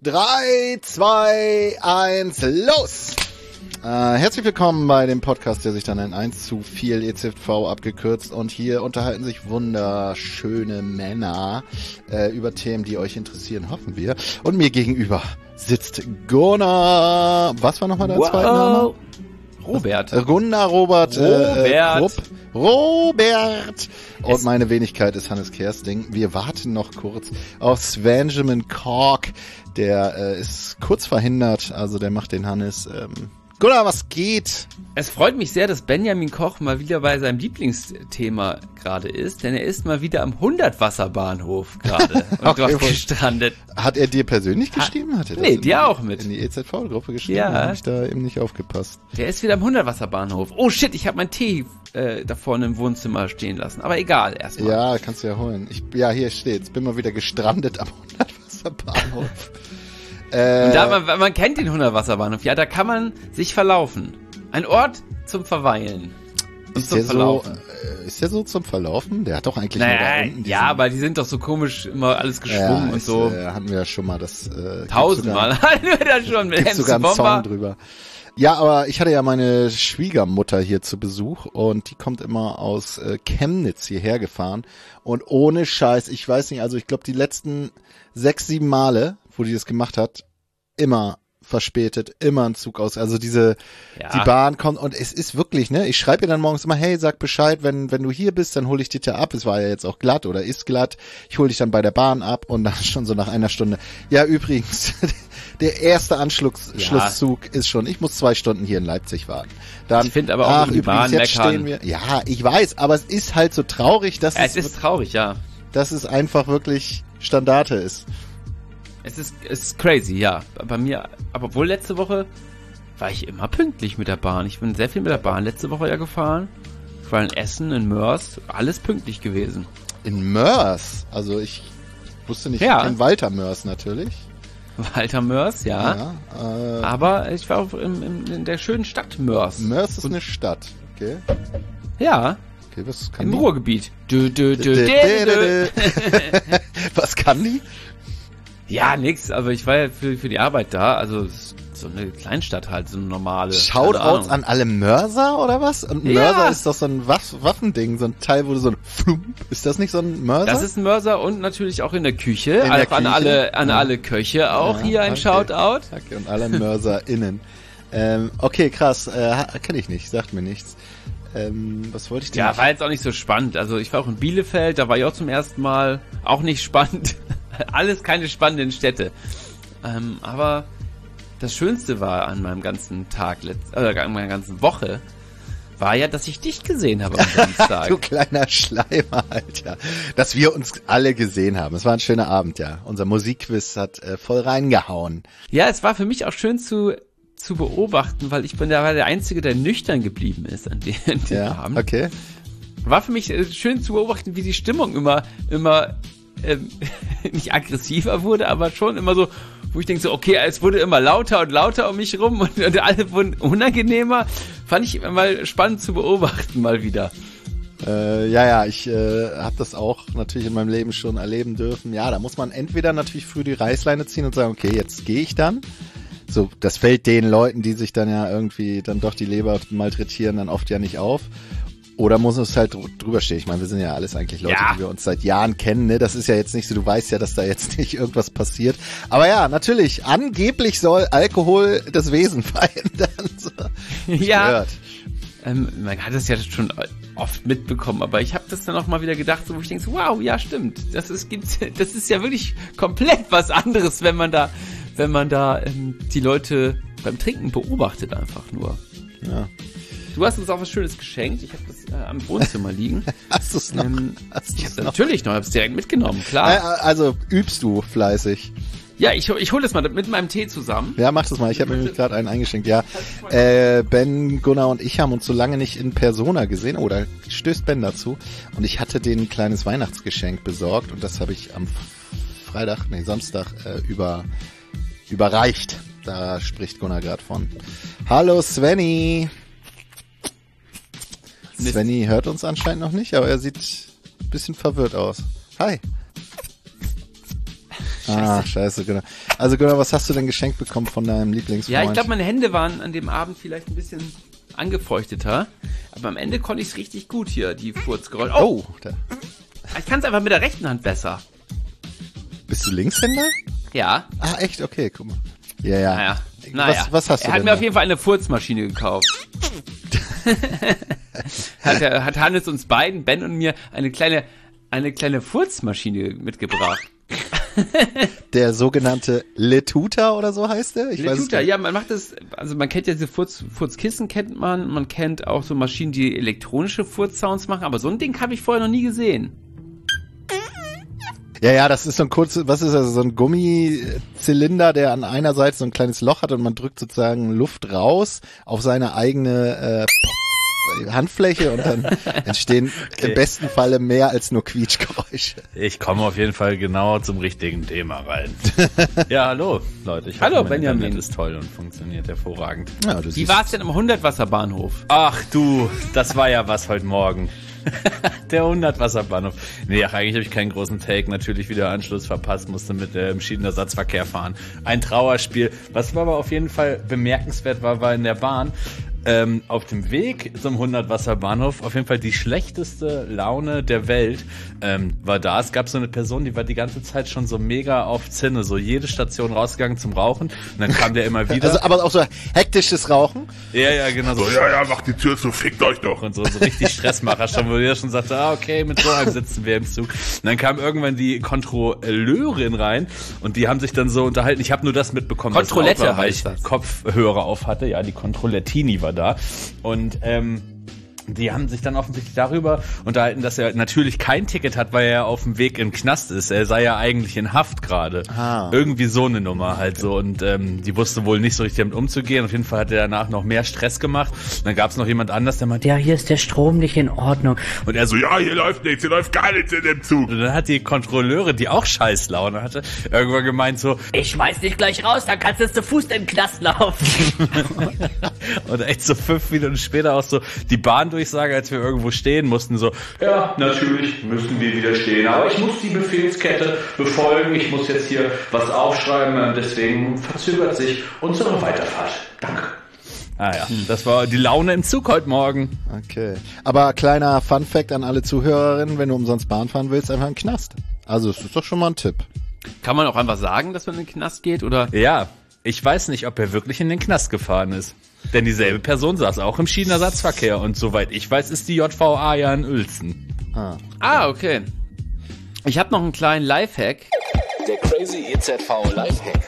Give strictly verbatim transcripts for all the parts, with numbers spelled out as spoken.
drei, zwei, eins, los! Äh, herzlich willkommen bei dem Podcast, der sich dann in eins zu viel E Z V abgekürzt, und hier unterhalten sich wunderschöne Männer äh, über Themen, die euch interessieren, hoffen wir. Und mir gegenüber sitzt Gunnar. Was war nochmal der wow. zweite Name? Robert. Gunnar Robert. Robert. Äh, Krupp. Robert. Und es meine Wenigkeit ist Hannes Kersting. Wir warten noch kurz auf Svenjamin Kork. Der äh, ist kurz verhindert, also der macht den Hannes. Ähm, Gunnar, was geht? Es freut mich sehr, dass Benjamin Koch mal wieder bei seinem Lieblingsthema gerade ist, denn er ist mal wieder am Hundertwasserbahnhof gerade und okay, dort gestrandet. Hat er dir persönlich geschrieben? Hat er das nee, in, dir auch mit. In die E Z V-Gruppe geschrieben? Ja. Habe ich da eben nicht aufgepasst. Der ist wieder am Hundertwasserbahnhof. Oh shit, ich habe meinen Tee äh, da vorne im Wohnzimmer stehen lassen. Aber egal, erstmal. Ja, kannst du ja holen. Ich, ja, hier steht's. Bin mal wieder gestrandet am Hundertwasserbahnhof. Und da, man, man kennt den Hundertwasserbahnhof, ja, da kann man sich verlaufen. Ein Ort zum Verweilen. Ist der, so, äh, ist der so zum Verlaufen? Der hat doch eigentlich naja, nur da unten ja, aber die sind doch so komisch immer alles geschwungen ja, und so. Äh, hatten wir ja schon mal das. Äh, Tausendmal hatten wir da schon mit gibt's sogar einen Song drüber. Ja, aber ich hatte ja meine Schwiegermutter hier zu Besuch und die kommt immer aus äh, Chemnitz hierher gefahren. Und ohne Scheiß, ich weiß nicht, also ich glaube die letzten sechs, sieben Male, wo die das gemacht hat, immer verspätet, immer ein Zug aus. Also diese, ja. die Bahn kommt und es ist wirklich, ne, ich schreibe ihr dann morgens immer, hey, sag Bescheid, wenn wenn du hier bist, dann hole ich dich da ab. Es war ja jetzt auch glatt oder ist glatt. Ich hole dich dann bei der Bahn ab und dann schon so nach einer Stunde. Ja, übrigens, der erste Anschlusszug ja. ist schon, ich muss zwei Stunden hier in Leipzig warten. Dann, ich finde aber auch ach, die übrigens, Bahn jetzt meckern. stehen wir. Ja, ich weiß, aber es ist halt so traurig, dass ja, es, es ist traurig, ja. dass es einfach wirklich Standarte ist. Es ist, es ist crazy, ja. Bei mir, aber obwohl letzte Woche war ich immer pünktlich mit der Bahn. Ich bin sehr viel mit der Bahn letzte Woche ja gefahren. Ich war in Essen, in Mörs, alles pünktlich gewesen. In Mörs? Also ich wusste nicht, ja. ich kenn Walter Mörs natürlich. Walter Mörs, ja. ja äh, aber ich war auch in, in, in der schönen Stadt Mörs. Mörs ist eine Stadt, okay. Ja. Okay, was kann Im die? Ruhrgebiet. Dö, dö, dö, dö, dö. Was kann die? Ja, nix, aber ich war ja für, für die Arbeit da, also so eine Kleinstadt halt, so eine normale. Shoutouts an alle Mörser oder was? Und ja. Mörser ist doch so ein Waff- Waffending, so ein Teil, wo du so ein Flump, ist das nicht so ein Mörser? Das ist ein Mörser und natürlich auch in der Küche, in also der an Küche? alle an ja. alle Köche auch ja, hier ein okay. Shoutout. Okay, und alle MörserInnen. ähm, okay, krass, äh, kenne ich nicht, sagt mir nichts. Ähm, was wollte ich denn? Ja, machen? war jetzt auch nicht so spannend. Also ich war auch in Bielefeld, da war ich auch zum ersten Mal, auch nicht spannend. Alles keine spannenden Städte. Ähm, aber das Schönste war an meinem ganzen Tag, letzt, äh, an meiner ganzen Woche, war ja, dass ich dich gesehen habe am Samstag. Du kleiner Schleimer, Alter. Dass wir uns alle gesehen haben. Es war ein schöner Abend, ja. Unser Musikquiz hat äh, voll reingehauen. Ja, es war für mich auch schön zu zu beobachten, weil ich bin da war der Einzige, der nüchtern geblieben ist an dem, an dem ja, Abend. Okay. War für mich äh, schön zu beobachten, wie die Stimmung immer immer ähm, nicht aggressiver wurde, aber schon immer so, wo ich denke so, okay, es wurde immer lauter und lauter um mich rum und, und alle wurden unangenehmer. Fand ich mal spannend zu beobachten mal wieder. Äh, ja, ja, ich äh, habe das auch natürlich in meinem Leben schon erleben dürfen. Ja, da muss man entweder natürlich früh die Reißleine ziehen und sagen, okay, jetzt gehe ich dann. So, das fällt den Leuten, die sich dann ja irgendwie dann doch die Leber malträtieren, dann oft ja nicht auf. Oder muss es halt drüber stehen? Ich meine, wir sind ja alles eigentlich Leute, ja. die wir uns seit Jahren kennen, ne? Das ist ja jetzt nicht so, du weißt ja, dass da jetzt nicht irgendwas passiert. Aber ja, natürlich, angeblich soll Alkohol das Wesen verändern. So. Ja, ähm, man hat es ja schon oft mitbekommen, aber ich habe das dann auch mal wieder gedacht, so, wo ich denke, so, wow, ja stimmt, das ist, das ist ja wirklich komplett was anderes, wenn man da, wenn man da ähm, die Leute beim Trinken beobachtet einfach nur. Ja. Du hast uns auch was Schönes geschenkt. Ich habe das äh, am Wohnzimmer liegen. Hast du es noch? Ähm, Hast ich hab's noch? natürlich noch, hab's direkt mitgenommen, klar. Also übst du fleißig? Ja, ich, ich hole das mal mit meinem Tee zusammen. Ja, mach das mal. Ich habe mir nämlich gerade einen eingeschenkt. Ja, äh, Ben, Gunnar und ich haben uns so lange nicht in Persona gesehen. Oh, da stößt Ben dazu. Und ich hatte denen ein kleines Weihnachtsgeschenk besorgt und das habe ich am Freitag, nee, Samstag äh, über überreicht. Da spricht Gunnar gerade von. Hallo Svenny. Svenny hört uns anscheinend noch nicht, aber er sieht ein bisschen verwirrt aus. Hi. Scheiße. Ah, scheiße, genau. Also genau, was hast du denn geschenkt bekommen von deinem Lieblingsfreund? Ja, ich glaube, meine Hände waren an dem Abend vielleicht ein bisschen angefeuchteter, aber am Ende konnte ich es richtig gut hier, die Furzgeräusche. Oh! Oh, da. Ich kann es einfach mit der rechten Hand besser. Bist du Linkshänder? Ja. Ah, echt? Okay, guck mal. Ja, ja. Naja. naja. Was, was hast du Er hat denn mir da? auf jeden Fall eine Furzmaschine gekauft. hat, er, hat Hannes uns beiden, Ben und mir, eine kleine, eine kleine Furzmaschine mitgebracht. Der sogenannte Letuta oder so heißt der? Ich weiß es Letuta, nicht. ja, man macht das, also man kennt ja diese Furz, Furzkissen kennt man, man kennt auch so Maschinen, die elektronische Furzsounds machen, aber so ein Ding habe ich vorher noch nie gesehen. Ja, ja, das ist so ein kurzes, was ist das, so ein Gummizylinder, der an einer Seite so ein kleines Loch hat und man drückt sozusagen Luft raus auf seine eigene äh, Handfläche und dann entstehen Okay. im besten Falle mehr als nur Quietschgeräusche. Ich komme auf jeden Fall genau zum richtigen Thema rein. Ja, hallo, Leute. Ich Hallo, hoffe, mein Benjamin. Internet ist toll und funktioniert hervorragend. Ja, du Wie siehst, war es denn am Hundertwasserbahnhof? Ach du, das war ja was heute Morgen. Der Hundertwasserbahnhof. Nee, ach, eigentlich habe ich keinen großen Take. Natürlich wieder Anschluss verpasst, musste mit dem Schienenersatzverkehr fahren. Ein Trauerspiel. Was war aber auf jeden Fall bemerkenswert war, war in der Bahn, ähm, auf dem Weg zum Hundertwasserbahnhof auf jeden Fall die schlechteste Laune der Welt ähm, war da. Es gab so eine Person, die war die ganze Zeit schon so mega auf Zinne, so jede Station rausgegangen zum Rauchen und dann kam der immer wieder. also, aber auch so hektisches Rauchen. Ja, ja, genau so. So, ja, ja, macht die Tür zu, fickt euch doch. Und so, so richtig Stressmacher schon, wo jeder schon sagte, ah, okay, mit so einem sitzen wir im Zug. Und dann kam irgendwann die Kontrolleurin rein und die haben sich dann so unterhalten. Ich habe nur das mitbekommen, Kontrollette was laut war, weil heißt ich das. Kopfhörer auf hatte. Ja, die Kontrollettini war da. Und ähm, die haben sich dann offensichtlich darüber unterhalten, dass er natürlich kein Ticket hat, weil er auf dem Weg im Knast ist. Er sei ja eigentlich in Haft gerade. Ah. Irgendwie so eine Nummer halt so. Und ähm, die wusste wohl nicht so richtig damit umzugehen. Auf jeden Fall hat er danach noch mehr Stress gemacht. Und dann gab es noch jemand anders, der meinte, Ja, hier ist der Strom nicht in Ordnung. und er so, So, ja, hier läuft nichts, hier läuft gar nichts in dem Zug. Und dann hat die Kontrolleure, die auch Scheißlaune hatte, irgendwann gemeint so, Ich schmeiß dich gleich raus, dann kannst du zu Fuß in den Knast laufen. und echt so fünf Minuten später auch so die Bahndurchsage, als wir irgendwo stehen mussten, so, Ja, natürlich müssen wir wieder stehen, aber ich muss die Befehlskette befolgen, ich muss jetzt hier was aufschreiben, deswegen verzögert sich unsere Weiterfahrt. Danke. ah ja, das war die Laune im Zug heute Morgen. Okay. Aber kleiner Fun-Fact an alle Zuhörerinnen, wenn du umsonst Bahn fahren willst, einfach in den Knast. Also, das ist doch schon mal ein Tipp. Kann man auch einfach sagen, dass man in den Knast geht, oder? Ja, ich weiß nicht, ob er wirklich in den Knast gefahren ist. Denn dieselbe Person saß auch im Schienenersatzverkehr und soweit ich weiß, ist die J V A ja in Uelzen. Ah. Ah, okay. Ich habe noch einen kleinen Lifehack. Der Crazy E Z V Lifehack.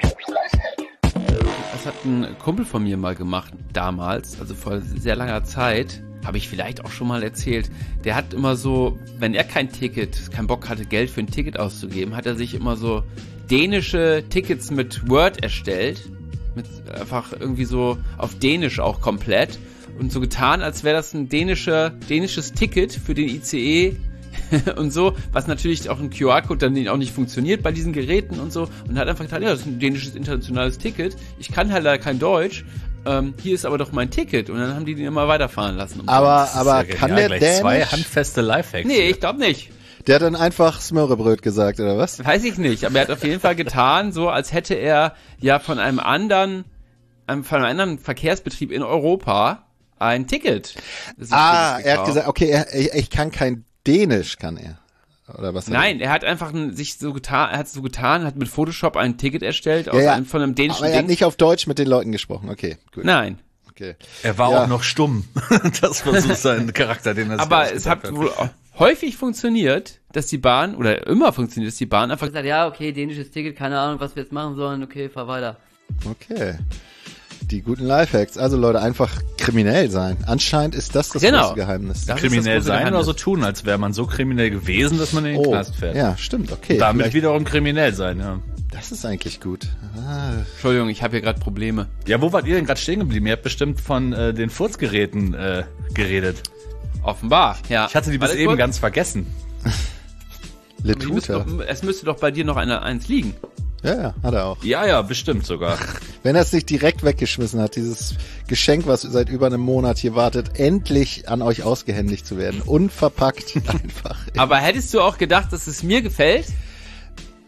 Das hat ein Kumpel von mir mal gemacht, damals, also vor sehr langer Zeit. Habe ich vielleicht auch schon mal erzählt. Der hat immer so, wenn er kein Ticket, keinen Bock hatte, Geld für ein Ticket auszugeben, hat er sich immer so dänische Tickets mit Word erstellt. Mit einfach irgendwie so auf Dänisch auch komplett. Und so getan, als wäre das ein dänischer, dänisches Ticket für den I C E und so, was natürlich auch ein Q R-Code dann auch nicht funktioniert bei diesen Geräten und so. Und hat einfach getan, ja, das ist ein dänisches internationales Ticket. Ich kann halt leider kein Deutsch. Ähm, hier ist aber doch mein Ticket. Und dann haben die den immer weiterfahren lassen. Um Aber, Das aber ist ja kann genial, der gleich zwei Dänisch? handfeste Lifehacks. nee, ich glaube nicht. Der hat dann einfach Smörrebröt gesagt, oder was? Weiß ich nicht, aber er hat auf jeden Fall getan, so als hätte er ja von einem anderen, einem, von einem anderen Verkehrsbetrieb in Europa ein Ticket. sich Ah, er hat gekauft. gesagt, okay, er, ich, ich kann kein Dänisch, kann er. Oder was? hat Nein, er hat einfach ein, sich so getan, er hat so getan, hat mit Photoshop ein Ticket erstellt er? aus Ja, ja. einem, von einem dänischen Aber er hat Ding. nicht auf Deutsch mit den Leuten gesprochen. Okay, gut. Nein, Okay. Er war Ja. auch noch stumm. Das war so sein Charakter, den er sich aber es ausgedacht hat wohl auch häufig funktioniert, dass die Bahn, oder immer funktioniert, dass die Bahn einfach gesagt, ja, okay, dänisches Ticket, keine Ahnung, was wir jetzt machen sollen, okay, fahr weiter. Okay. Die guten Lifehacks. Also Leute, einfach kriminell sein. Anscheinend ist das das Genau. große Geheimnis. Das ist kriminell das große sein oder Geheimnis. so tun, als wäre man so kriminell gewesen, dass man in den Oh, Knast fährt. ja, stimmt, okay. Damit vielleicht- wiederum kriminell sein, ja. Das ist eigentlich gut. Ah, Entschuldigung, ich habe hier gerade Probleme. Ja, wo wart ihr denn gerade stehen geblieben? Ihr habt bestimmt von äh, den Furzgeräten äh, geredet. Offenbar, ja. Ich hatte die bis Warte eben kurz. ganz vergessen. Ich müsste Letuta. doch, es müsste doch bei dir noch eine eins liegen. Ja, ja, hat er auch. Ja, ja, bestimmt sogar. Wenn er es nicht direkt weggeschmissen hat, dieses Geschenk, was seit über einem Monat hier wartet, endlich an euch ausgehändigt zu werden. Unverpackt einfach. Aber hättest du auch gedacht, dass es mir gefällt?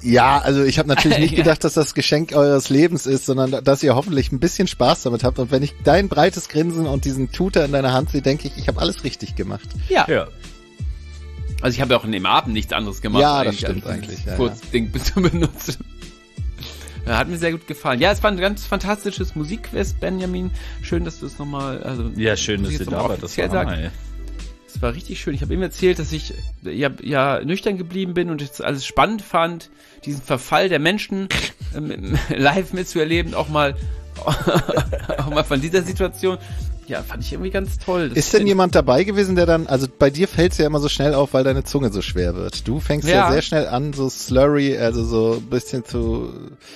Ja, also ich habe natürlich nicht gedacht, dass das Geschenk eures Lebens ist, sondern dass ihr hoffentlich ein bisschen Spaß damit habt. Und wenn ich dein breites Grinsen und diesen Tutor in deiner Hand sehe, denke ich, ich habe alles richtig gemacht. Ja. Ja. Also ich habe ja auch in dem Abend nichts anderes gemacht. Ja, das eigentlich, stimmt als eigentlich, dieses ja, Kurzding zu benutzen. Ja, hat mir sehr gut gefallen. Ja, es war ein ganz fantastisches Musikquest, Benjamin. Schön, dass du es nochmal, also. Ja, schön, dass ich du jetzt da noch warst. Das offiziell war sagen. Hammer, ey. Es war richtig schön. Ich habe ihm erzählt, dass ich ja, ja nüchtern geblieben bin und jetzt alles spannend fand, diesen Verfall der Menschen ähm, live mitzuerleben, auch mal, auch mal von dieser Situation. Ja, fand ich irgendwie ganz toll. Das Ist denn jemand dabei gewesen, der dann, also bei dir fällt's ja immer so schnell auf, weil deine Zunge so schwer wird. Du fängst ja, Ja. sehr schnell an, so slurry, also so ein bisschen zu,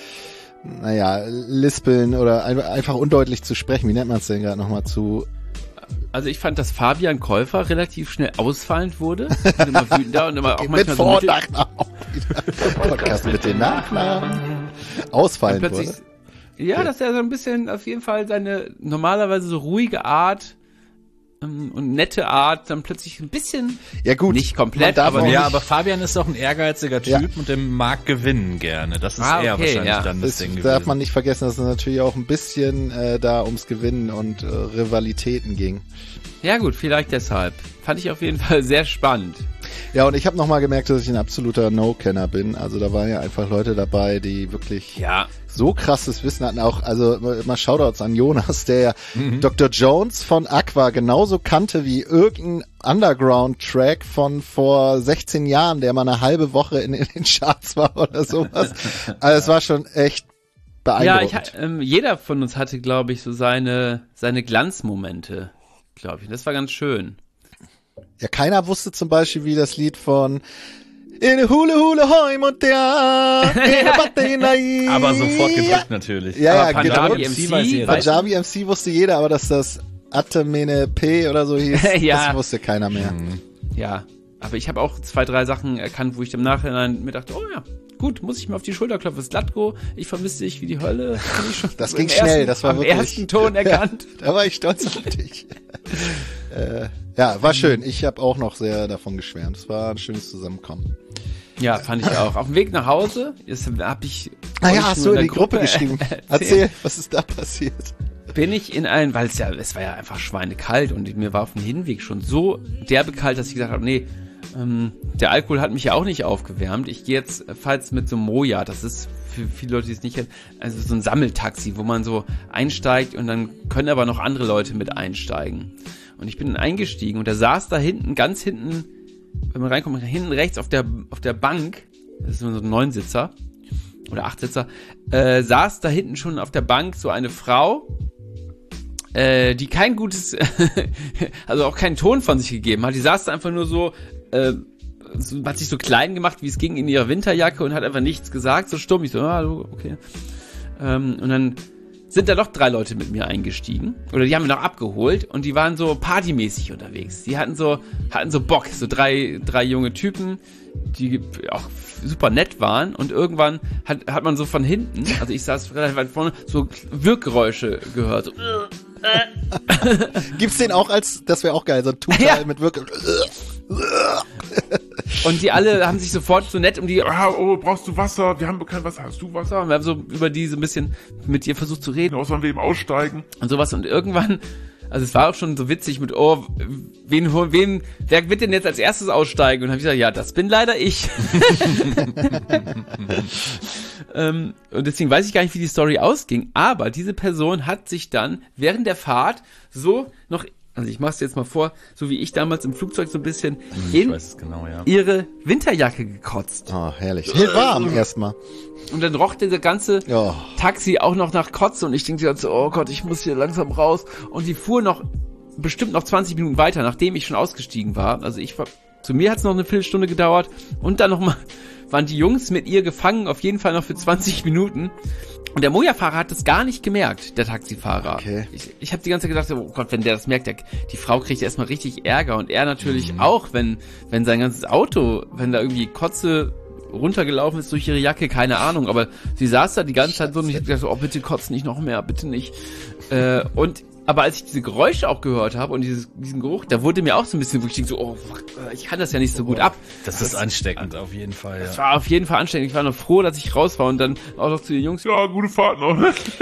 naja, lispeln oder ein- einfach undeutlich zu sprechen. Wie nennt man es denn gerade nochmal zu? Also ich fand, dass Fabian Käufer relativ schnell ausfallend wurde. Und immer wütender und immer auch mit manchmal Vor- so und mittel- Nachnamen auch wieder. Podcast mit den Nachnamen. Ausfallen plötzlich, wurde. ja, Okay. dass er so ein bisschen auf jeden Fall seine normalerweise so ruhige Art ähm, und nette Art dann plötzlich ein bisschen, Ja gut. nicht komplett, man darf aber auch Ja, nicht- aber Fabian ist auch ein ehrgeiziger Typ Ja. und der mag gewinnen gerne. Das ist Ah, eher okay, wahrscheinlich ja. dann das Das Ding darf gewesen. man nicht vergessen, dass es natürlich auch ein bisschen äh, da ums Gewinnen und äh, Rivalitäten ging. ja gut, vielleicht deshalb. Fand ich auf jeden Fall sehr spannend. Ja, und ich habe nochmal gemerkt, dass ich ein absoluter No-Kenner bin. Also da waren ja einfach Leute dabei, die wirklich Ja. so krasses Wissen hatten. Auch, also mal Shoutouts an Jonas, der ja Mhm. Doktor Jones von Aqua genauso kannte wie irgendein Underground-Track von vor sechzehn Jahren, der mal eine halbe Woche in, in den Charts war oder sowas. Also es war schon echt Ja, ich, beeindruckend. ha- ähm, jeder von uns hatte, glaube ich, so seine, seine Glanzmomente, glaube ich. Das war ganz schön. Ja, keiner wusste zum Beispiel, wie das Lied von In Hule Hule Heim und der in der Batte hinein. Aber sofort gedrückt natürlich. Ja, ja, Aber genau. Punjabi M C M C, weiß jeder. weißt du? Punjabi M C wusste jeder, aber dass das Atemene P oder so hieß, Ja. das wusste keiner mehr. Ja, aber ich habe auch zwei, drei Sachen erkannt, wo ich im Nachhinein mir dachte, oh ja, gut, muss ich mir auf die Schulter klopfen. Slatko, ich vermisse dich wie die Hölle. Hab ich schon Das im ging ersten, schnell, das war am wirklich. ersten Ton erkannt. Ja, da war ich stolz auf dich. äh, ja, war schön. Ich habe auch noch sehr davon geschwärmt. Es war ein schönes Zusammenkommen. Ja, fand ich auch. Auf dem Weg nach Hause habe ich... Ah ja, wollte ich hast nur du in der die Gruppe geschrieben. erzählen. Erzähl, was ist da passiert? Bin ich in ein, weil es ja, es war ja einfach schweinekalt und mir war auf dem Hinweg schon so derbe kalt, dass ich gesagt habe, nee, ähm, der Alkohol hat mich ja auch nicht aufgewärmt. Ich gehe jetzt, falls mit so einem Moja, das ist für viele Leute, die es nicht kennen, also so ein Sammeltaxi, wo man so einsteigt und dann können aber noch andere Leute mit einsteigen. Und ich bin dann eingestiegen und da saß da hinten, ganz hinten, wenn man reinkommt, hinten rechts auf der, auf der Bank, das ist nur so ein Neunsitzer oder Achtsitzer, äh, saß da hinten schon auf der Bank so eine Frau, äh, die kein gutes, also auch keinen Ton von sich gegeben hat. Die saß da einfach nur so, äh, so, hat sich so klein gemacht, wie es ging, in ihrer Winterjacke und hat einfach nichts gesagt, so stumm. Ich so, ah, okay. Ähm, und dann sind da doch drei Leute mit mir eingestiegen. Oder die haben wir noch abgeholt und die waren so partymäßig unterwegs. Die hatten so, hatten so Bock, so drei, drei junge Typen, die auch super nett waren und irgendwann hat, hat man so von hinten, also ich saß relativ weit vorne, so Wirkgeräusche gehört. So, Gibt's den auch als, das wäre auch geil, so ein Tutal Ja. mit Wirke. und die alle haben sich sofort so nett um die, Ah, oh, brauchst du Wasser? Wir haben kein Wasser. Hast du Wasser? und wir haben so über die so ein bisschen mit ihr versucht zu reden Genau, sollen wir eben aussteigen? und sowas und irgendwann, also es war auch schon so witzig mit, oh, wen, hol- wen, wer wird denn jetzt als erstes aussteigen? Und dann habe ich gesagt, ja, das bin leider ich. ähm, und deswegen weiß ich gar nicht, wie die Story ausging, aber diese Person hat sich dann während der Fahrt so noch, also ich mach's jetzt mal vor, so wie ich damals im Flugzeug so ein bisschen Ich in weiß es genau, ja. ihre Winterjacke gekotzt. Oh, herrlich. Hey, warm erstmal. Und dann roch dieser ganze Ja. Taxi auch noch nach Kotze und ich denke jetzt so, oh Gott, ich muss hier langsam raus. Und die fuhr noch bestimmt noch zwanzig Minuten weiter, nachdem ich schon ausgestiegen war. Also ich war, zu mir hat es noch eine Viertelstunde gedauert und dann nochmal waren die Jungs mit ihr gefangen, auf jeden Fall noch für zwanzig Minuten. Und der Moja-Fahrer hat das gar nicht gemerkt, der Taxifahrer. Okay. Ich, ich habe die ganze Zeit gedacht, oh Gott, wenn der das merkt, der, die Frau kriegt erstmal richtig Ärger und er natürlich auch, wenn, wenn sein ganzes Auto, wenn da irgendwie Kotze runtergelaufen ist durch ihre Jacke, keine Ahnung, aber sie saß da die ganze Zeit so und ich hab gedacht, oh bitte kotz nicht noch mehr, bitte nicht. Äh, und Aber als ich diese Geräusche auch gehört habe und dieses, diesen Geruch, da wurde mir auch so ein bisschen, wo ich denke so, oh, fuck, ich kann das ja nicht so gut ab. Das ist ansteckend, auf jeden Fall. Das Ja. war auf jeden Fall anstrengend. Ich war noch froh, dass ich raus war und dann auch noch zu den Jungs. Ja, gute Fahrt noch.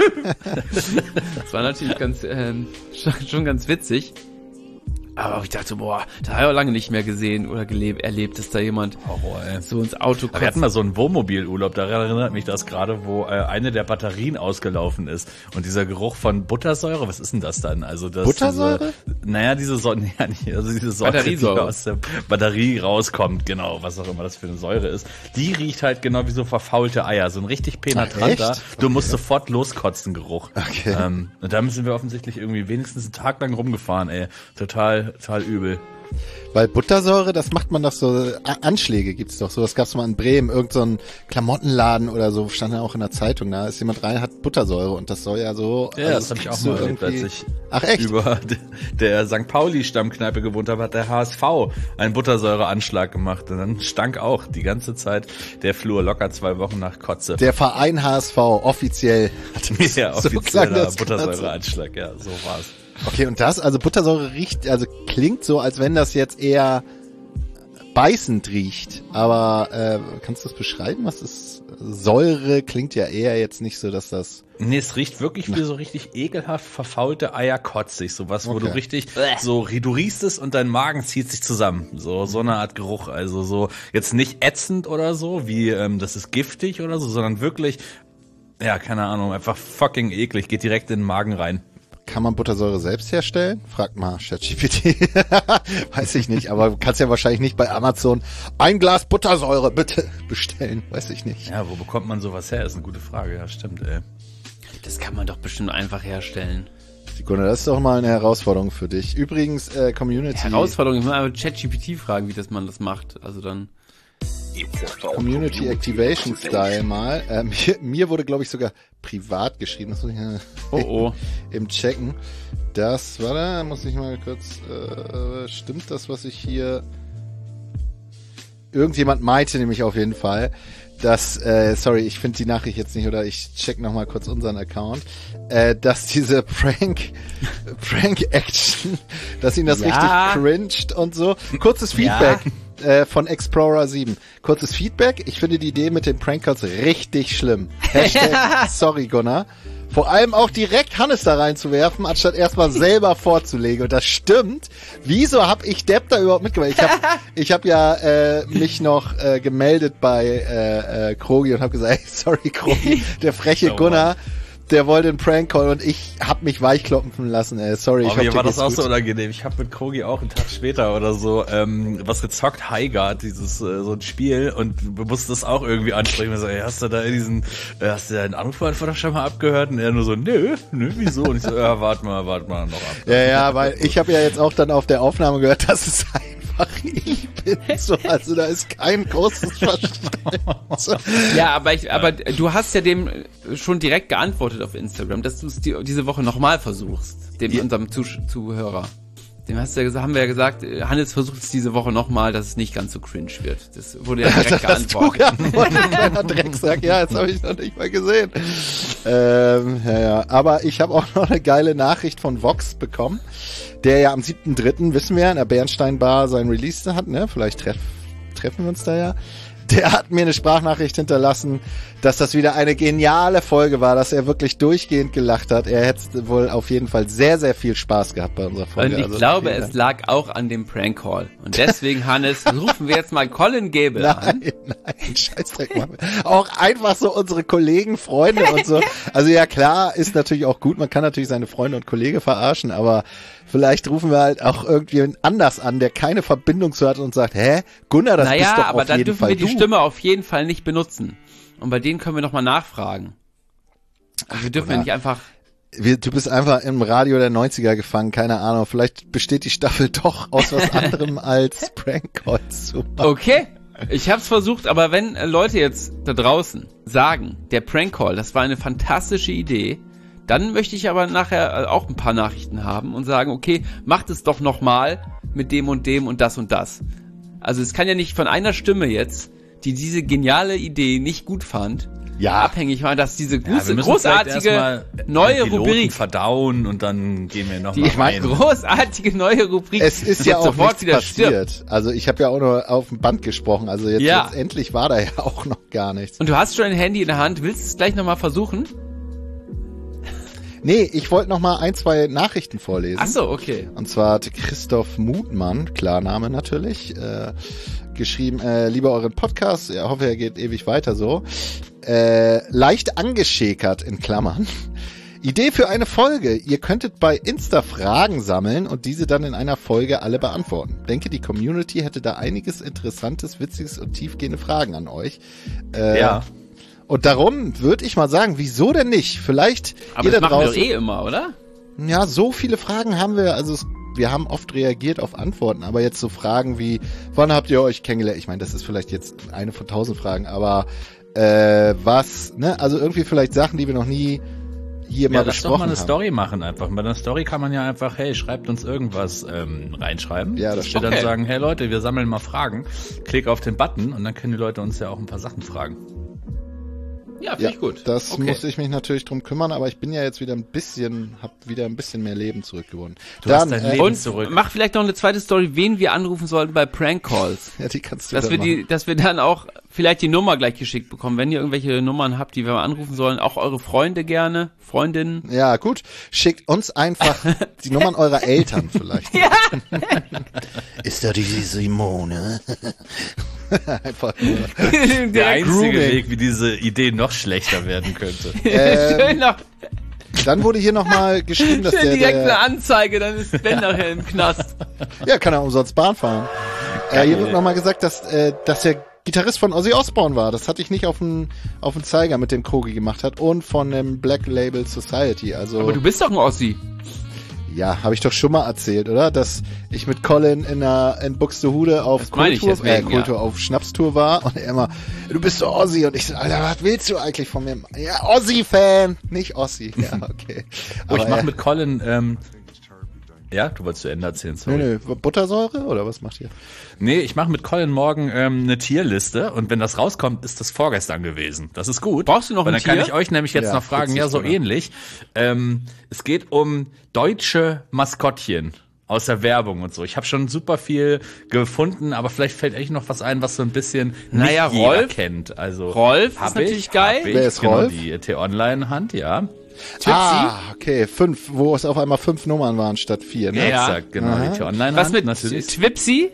Das war natürlich ganz, ähm, schon, schon ganz witzig. Aber ich dachte, boah, da habe ich auch lange nicht mehr gesehen oder gelebt, erlebt, dass da jemand Horror, ey. so ins Auto Wir hatten kotzt. mal so einen Wohnmobilurlaub, daran erinnert mich das gerade, wo äh, eine der Batterien ausgelaufen ist. Und dieser Geruch von Buttersäure, was ist denn das dann? Also das, Buttersäure? Diese, naja, diese Säure, ja, nicht, also diese Säure, die Batteriesäure. aus der Batterie rauskommt, genau, was auch immer das für eine Säure ist. Die riecht halt genau wie so verfaulte Eier, so ein richtig penetranter. Ach, echt? Du musst sofort loskotzen, Geruch. Okay. Ähm, und damit sind wir offensichtlich irgendwie wenigstens einen Tag lang rumgefahren, ey. Total, total übel. Weil Buttersäure, das macht man doch so, A- Anschläge gibt's doch so, das gab's mal in Bremen, irgend so ein Klamottenladen oder so, stand ja auch in der Zeitung, da ist jemand rein, hat Buttersäure und das soll ja so... Ja, also das habe ich auch kriegst du mal erlebt, als irgendwie- ich Ach echt? über der Sankt Pauli-Stammkneipe gewohnt habe, hat der H S V einen Buttersäureanschlag gemacht und dann stank auch die ganze Zeit der Flur locker zwei Wochen nach Kotze. Der Verein H S V offiziell hat das, ja, so klang offizieller das Ganze. Buttersäureanschlag, ja, so war's. Okay, und das, also Buttersäure riecht, also klingt so, als wenn das jetzt eher beißend riecht, aber äh, kannst du das beschreiben, was ist? Säure klingt ja eher jetzt nicht so, dass das... Nee, es riecht wirklich wie so richtig ekelhaft verfaulte Eier kotzig, sowas, wo Okay. du richtig so, du riechst es und dein Magen zieht sich zusammen, so, so eine Art Geruch, also so, jetzt nicht ätzend oder so, wie, ähm, das ist giftig oder so, sondern wirklich, ja, keine Ahnung, einfach fucking eklig, geht direkt in den Magen rein. Kann man Buttersäure selbst herstellen? Fragt mal ChatGPT. Weiß ich nicht, aber du kannst ja wahrscheinlich nicht bei Amazon ein Glas Buttersäure bitte bestellen. Weiß ich nicht. Ja, wo bekommt man sowas her, ist eine gute Frage, ja, stimmt, ey. Das kann man doch bestimmt einfach herstellen. Sekunde, das ist doch mal eine Herausforderung für dich. Übrigens, äh, Community. Herausforderung, ich muss einfach ChatGPT fragen, wie das man das macht. Also dann. Community Activation Style mal. Äh, mir, mir wurde, glaube ich, sogar privat geschrieben. Das muss ich äh, Oh oh. im Checken. Das, warte, muss ich mal kurz, äh, stimmt das, was ich hier... Irgendjemand meinte nämlich auf jeden Fall, dass, äh, sorry, ich finde die Nachricht jetzt nicht, oder ich check nochmal kurz unseren Account, äh, dass diese Prank, Prank-Action, dass ihn das Ja. richtig cringed und so. Kurzes Feedback. Äh, von Explorer sieben. Kurzes Feedback. Ich finde die Idee mit den Prankcalls richtig schlimm. Hashtag sorry, Gunnar. Vor allem auch direkt Hannes da reinzuwerfen, anstatt erstmal selber vorzulegen. Und das stimmt. Wieso hab ich Depp da überhaupt mitgemacht? Ich habe ich hab ja äh, mich noch äh, gemeldet bei äh, äh, Krogi und habe gesagt, hey, sorry Krogi, der freche Oh, Gunnar, der wollte einen Prank-Call und ich hab mich weichklopfen lassen. Ey, sorry, ich Aber hoffe, mir dir war das geht's auch gut. so unangenehm. Ich habe mit Krogi auch einen Tag später oder so ähm, was gezockt, Highguard, dieses äh, so ein Spiel, und wir mussten das auch irgendwie ansprechen. Wir so, ey, hast du da diesen, äh, hast du deinen Anrufbeantworter schon mal abgehört? Und er nur so, nö, nö, wieso? Und ich so, ja, wart mal, wart mal noch ab. Ja, ja, weil ich habe ja jetzt auch dann auf der Aufnahme gehört, dass es einfach ich bin. So, also da ist kein großes Verständnis. So. Ja, aber ich, aber du hast ja dem schon direkt geantwortet auf Instagram, dass du es die, diese Woche nochmal versuchst, dem Ja. unserem Zuh- Zuhörer. Dem hast du ja gesagt, haben wir ja gesagt, äh, Hannes versucht es diese Woche nochmal, dass es nicht ganz so cringe wird. Das wurde ja direkt Das hast du geantwortet. geantwortet, kleiner Drecksack. Ja, jetzt habe ich noch nicht mal gesehen. Ähm, ja, ja. Aber ich habe auch noch eine geile Nachricht von Vox bekommen, der ja am siebten dritten wissen wir, in der Bernstein-Bar sein Release hat, ne? Vielleicht treff, treffen wir uns da ja. Der hat mir eine Sprachnachricht hinterlassen, dass das wieder eine geniale Folge war, dass er wirklich durchgehend gelacht hat. Er hätte wohl auf jeden Fall sehr, sehr viel Spaß gehabt bei unserer Folge. Und ich Also glaube, vielen es Dank. lag auch an dem Prank-Call. Und deswegen, Hannes, rufen wir jetzt mal Colin Gable an. Nein, nein, Scheißdreck machen wir. Auch einfach so unsere Kollegen, Freunde und so. Also ja, klar, ist natürlich auch gut. Man kann natürlich seine Freunde und Kollegen verarschen, aber vielleicht rufen wir halt auch irgendwie anders an, der keine Verbindung zu hat und sagt, hä, Gunnar, das bist Naja, doch aber auf dann jeden dürfen Fall wir die du. Stimme auf jeden Fall nicht benutzen. Und bei denen können wir nochmal nachfragen. Also wir dürfen ja Gunnar. nicht einfach... Wir, du bist einfach im Radio der neunziger gefangen, keine Ahnung. Vielleicht besteht die Staffel doch aus was anderem als Prank-Calls zu machen. Okay, ich hab's versucht, aber wenn äh, Leute jetzt da draußen sagen, der Prank-Call, das war eine fantastische Idee, dann möchte ich aber nachher äh, auch ein paar Nachrichten haben und sagen, okay, macht es doch nochmal mit dem und dem und das und das. Also es kann ja nicht von einer Stimme jetzt, die diese geniale Idee nicht gut fand, Ja. abhängig machen, dass diese Ja, wir große, müssen vielleicht großartige erstmal neue den Piloten Rubrik, verdauen und dann gehen wir noch die mal rein. großartige neue Rubrik, Es ist die ja jetzt auch sofort nichts wieder passiert. stirbt. Also ich habe ja auch nur auf dem Band gesprochen. Also jetzt Ja. letztendlich war da ja auch noch gar nichts. Und du hast schon ein Handy in der Hand, willst du es gleich nochmal versuchen? Nee, ich wollte noch mal ein, zwei Nachrichten vorlesen. Ach so, okay. Und zwar hat Christoph Mutmann, Klarname natürlich, äh, geschrieben, äh, lieber euren Podcast, ich hoffe, er geht ewig weiter so, äh, leicht angeschäkert in Klammern. Idee für eine Folge. Ihr könntet bei Insta Fragen sammeln und diese dann in einer Folge alle beantworten. Denke, die Community hätte da einiges Interessantes, Witziges und tiefgehende Fragen an euch. Äh, Ja. Und darum würde ich mal sagen, wieso denn nicht? Vielleicht Aber ihr das da machen wir doch draußen, eh immer, oder? ja, so viele Fragen haben wir, also es, wir haben oft reagiert auf Antworten, aber jetzt so Fragen wie, wann habt ihr euch kennengelernt? Ich meine, das ist vielleicht jetzt eine von tausend Fragen, aber äh, was, ne? Also irgendwie vielleicht Sachen, die wir noch nie hier Ja, mal lass doch besprochen mal eine haben. Story machen einfach. Bei einer Story kann man ja einfach, hey, schreibt uns irgendwas ähm, reinschreiben. Ja, das Dass wir stimmt. dann Okay. sagen, hey Leute, wir sammeln mal Fragen. Klick auf den Button und dann können die Leute uns ja auch ein paar Sachen fragen. Ja, finde Ja, ich gut. das Okay. muss ich mich natürlich drum kümmern, aber ich bin ja jetzt wieder ein bisschen, hab wieder ein bisschen mehr Leben zurückgewonnen. Du hast dein Leben Und zurück. mach vielleicht noch eine zweite Story, wen wir anrufen sollten bei Prank Calls. ja, die kannst du Dass dann wir machen. die, dass wir dann auch vielleicht die Nummer gleich geschickt bekommen. Wenn ihr irgendwelche Nummern habt, die wir mal anrufen sollen, auch eure Freunde gerne, Freundinnen. Ja, gut. Schickt uns einfach die Nummern eurer Eltern vielleicht. Ja. Ist da die Simone? Einfach nur. Der einzige Grooming. Weg, wie diese Idee noch schlechter werden könnte. Ähm, Schön noch, dann wurde hier nochmal geschrieben, dass schön der, direkt eine der Anzeige, dann ist Ben nachher im Knast. ja, kann er umsonst Bahn fahren. Äh, hier wird nochmal gesagt, dass, äh, dass der Gitarrist von Ozzy Osbourne war. Das hatte ich nicht auf den, auf den Zeiger mit dem Kogi gemacht hat und von dem Black Label Society. Also, Aber du bist doch ein Ossi. ja, habe ich doch schon mal erzählt, oder? Dass ich mit Colin in der, in Buxtehude auf Das meine ich Kultur, äh, deswegen, Kultur ja. auf Schnapstour war und er immer, du bist doch Ozzy und ich so, Alter, was willst du eigentlich von mir? Ja, Ozzy-Fan, nicht Ossi. Ja, okay. Oh, ich Aber mach er- mit Colin, ähm, ja, du wolltest zu Ende erzählen, sorry. Nö, nö, Buttersäure oder was macht ihr? Nee, ich mache mit Colin morgen ähm, eine Tierliste und wenn das rauskommt, ist das vorgestern gewesen. Das ist gut. Brauchst du noch Weil ein dann kann Tier? ich euch nämlich jetzt Ja, noch fragen, witzig, ja, so oder? ähnlich. Ähm, es geht um deutsche Maskottchen aus der Werbung und so. Ich habe schon super viel gefunden, aber vielleicht fällt euch noch was ein, was so ein bisschen Naja, nicht jeder Rolf. kennt. Also Rolf ist hab natürlich ich, geil. Hab ich, Wer ist genau, Rolf? die T-Online-Hand, ja. Tipsy? Ah, okay, fünf, wo es auf einmal fünf Nummern waren statt vier, ne? Ja. Exakt, genau, Aha. die T-Online-Hand. Was mit natürlich. Twipsy?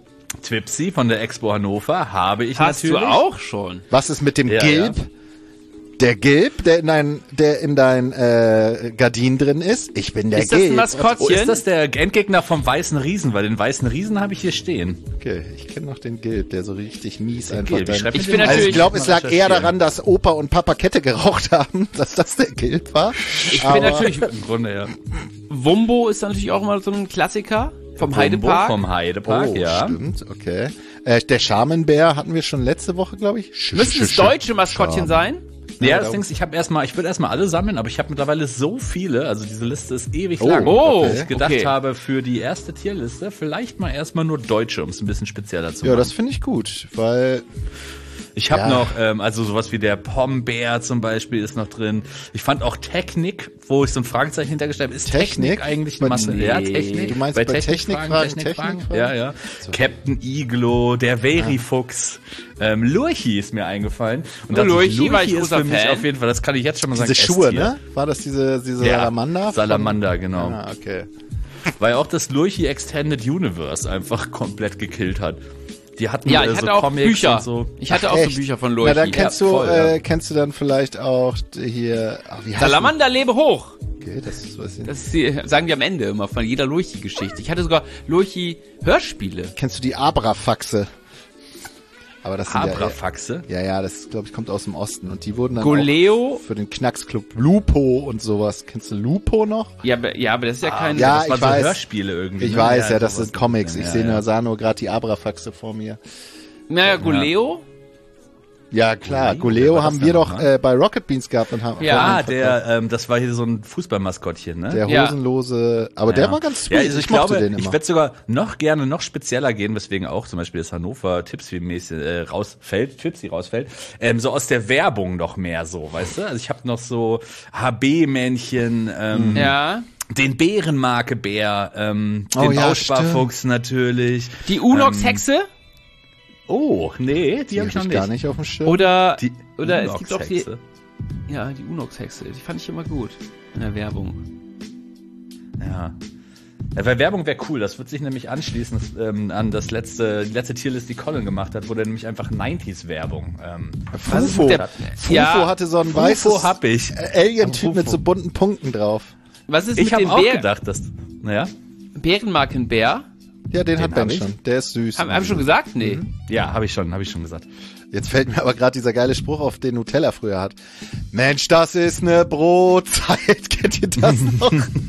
Twipsy von der Expo Hannover habe ich Hast natürlich. du auch schon. Was ist mit dem Ja, Gilb? ja. Der Gilb, der in dein, der in dein äh, Gardin drin ist? Ich bin der Ist das ein Gilb. Maskottchen? Oh, ist das der Endgegner vom Weißen Riesen? Weil den Weißen Riesen habe ich hier stehen. Okay, ich kenne noch den Gilb, der so richtig mies einfach Gilb, ich dein... schreib mir Ich den bin mal Also natürlich- ich glaube, es lag eher recherchieren. daran, dass Opa und Papa Kette geraucht haben, dass das der Gilb war. Ich Aber- bin natürlich, Im Grunde, ja. Wumbo ist natürlich auch immer so ein Klassiker vom Wumbo Heidepark. Vom Heidepark, Oh, ja. stimmt, okay. Äh, der Schamenbär hatten wir schon letzte Woche, glaube ich. Sch- Müssen sch- es sch- deutsche Maskottchen Scham. sein? Ja, da- das Ding ist, ich habe erstmal, ich würde erstmal alle sammeln, aber ich habe mittlerweile so viele, also diese Liste ist ewig Oh, lang, oh, dass ich gedacht okay. habe, für die erste Tierliste vielleicht mal erstmal nur deutsche, um es ein bisschen spezieller zu Ja, machen. das finde ich gut, weil Ich habe Ja. noch, ähm, also sowas wie der Pombeer zum Beispiel ist noch drin. Ich fand auch Technik, wo ich so ein Fragezeichen hintergestellt habe. Ist Technik, Technik? eigentlich Bei- eine Masse? Nee. Ja, Technik. Du meinst bei Technikfragen, Technikfragen? Technikfragen? Ja, ja. Captain Iglo, der Verifuchs, ähm, Lurchi ist mir eingefallen. Und Oh, dachte ich, Lurchi war ich ist großer für mich Fan. auf jeden Fall, das kann ich jetzt schon mal diese sagen. Schuhe, S-Tier. ne? War das diese, diese Ja, Salamander? von- Salamander, genau. Ah, okay. Weil auch das Lurchi Extended Universe einfach komplett gekillt hat. Die hatten Ja, äh, ich hatte so auch Comics Bücher. und so. Ich hatte Ach, auch so echt? Bücher von Na, Lurchi. dann kennst Ja, du, voll, äh, ja. kennst du dann vielleicht auch hier, ach, wie heißt Salamander lebe hoch. das? Okay, das ist was ich Das ist die, sagen die am Ende immer von jeder Lurchi-Geschichte. Ich hatte sogar Lurchi-Hörspiele. Kennst du die Abrafaxe? Aber das sind Abrafaxe. ja, ja, ja, das glaube ich kommt aus dem Osten und die wurden dann Goleo. auch für den Knacksclub Lupo und sowas. Kennst du Lupo noch? Ja, aber, ja, aber das ist ja kein... ja, das waren ich so weiß. Hörspiele irgendwie. Ich ne? weiß, ja, das sowas. sind Comics. Ich Ja, sehe ja. nur, sah nur gerade die Abrafaxe vor mir. Naja, Goleo. Ja, klar. Goleo, Goleo wer war haben das wir denn doch noch, ne? äh, bei Rocket Beans gehabt und haben Ja, Ah, vorhin der, ähm, das war hier so ein Fußballmaskottchen, ne? der Ja. hosenlose, aber Ja. der war ganz sweet. Ja, also ich, mochte glaube, den immer. ich werde sogar noch gerne noch spezieller gehen, weswegen auch zum Beispiel das Hannover Tipsy-mäßig äh, rausfällt, Tipsy rausfällt, ähm, so aus der Werbung noch mehr so, weißt du? Also ich habe noch so H B-Männchen, ähm, Ja. den Bärenmarke-Bär, ähm, Oh den ja, Bausparfuchs natürlich. Die Unox-Hexe? Oh, nee, die, die habe ich noch hab nicht. gar nicht auf dem Schirm. Oder, Die oder es gibt auch die, Unox-Hexe. ja, die Unox-Hexe. Die fand ich immer gut in der Werbung. Ja. Ja, weil Werbung wäre cool, das wird sich nämlich anschließen ähm, an das letzte, die letzte Tierlist, die Colin gemacht hat, wo der nämlich einfach neunziger-Werbung ähm, Fufo. der- Fufo Ja, hatte so ein Fufo weißes hab ich. äh, Alien-Typ Fufo. mit so bunten Punkten drauf. Was ist Ich mit habe dem auch Bär? gedacht, dass, naja, Bärenmarkenbär? Ja, den, hat hab Ben ich. schon. Der ist süß. Haben, haben wir schon gesagt? Nee. ja, habe ich schon, habe ich schon gesagt. Jetzt fällt mir aber gerade dieser geile Spruch auf, den Nutella früher hat. Mensch, das ist eine Brotzeit. Kennt ihr das noch?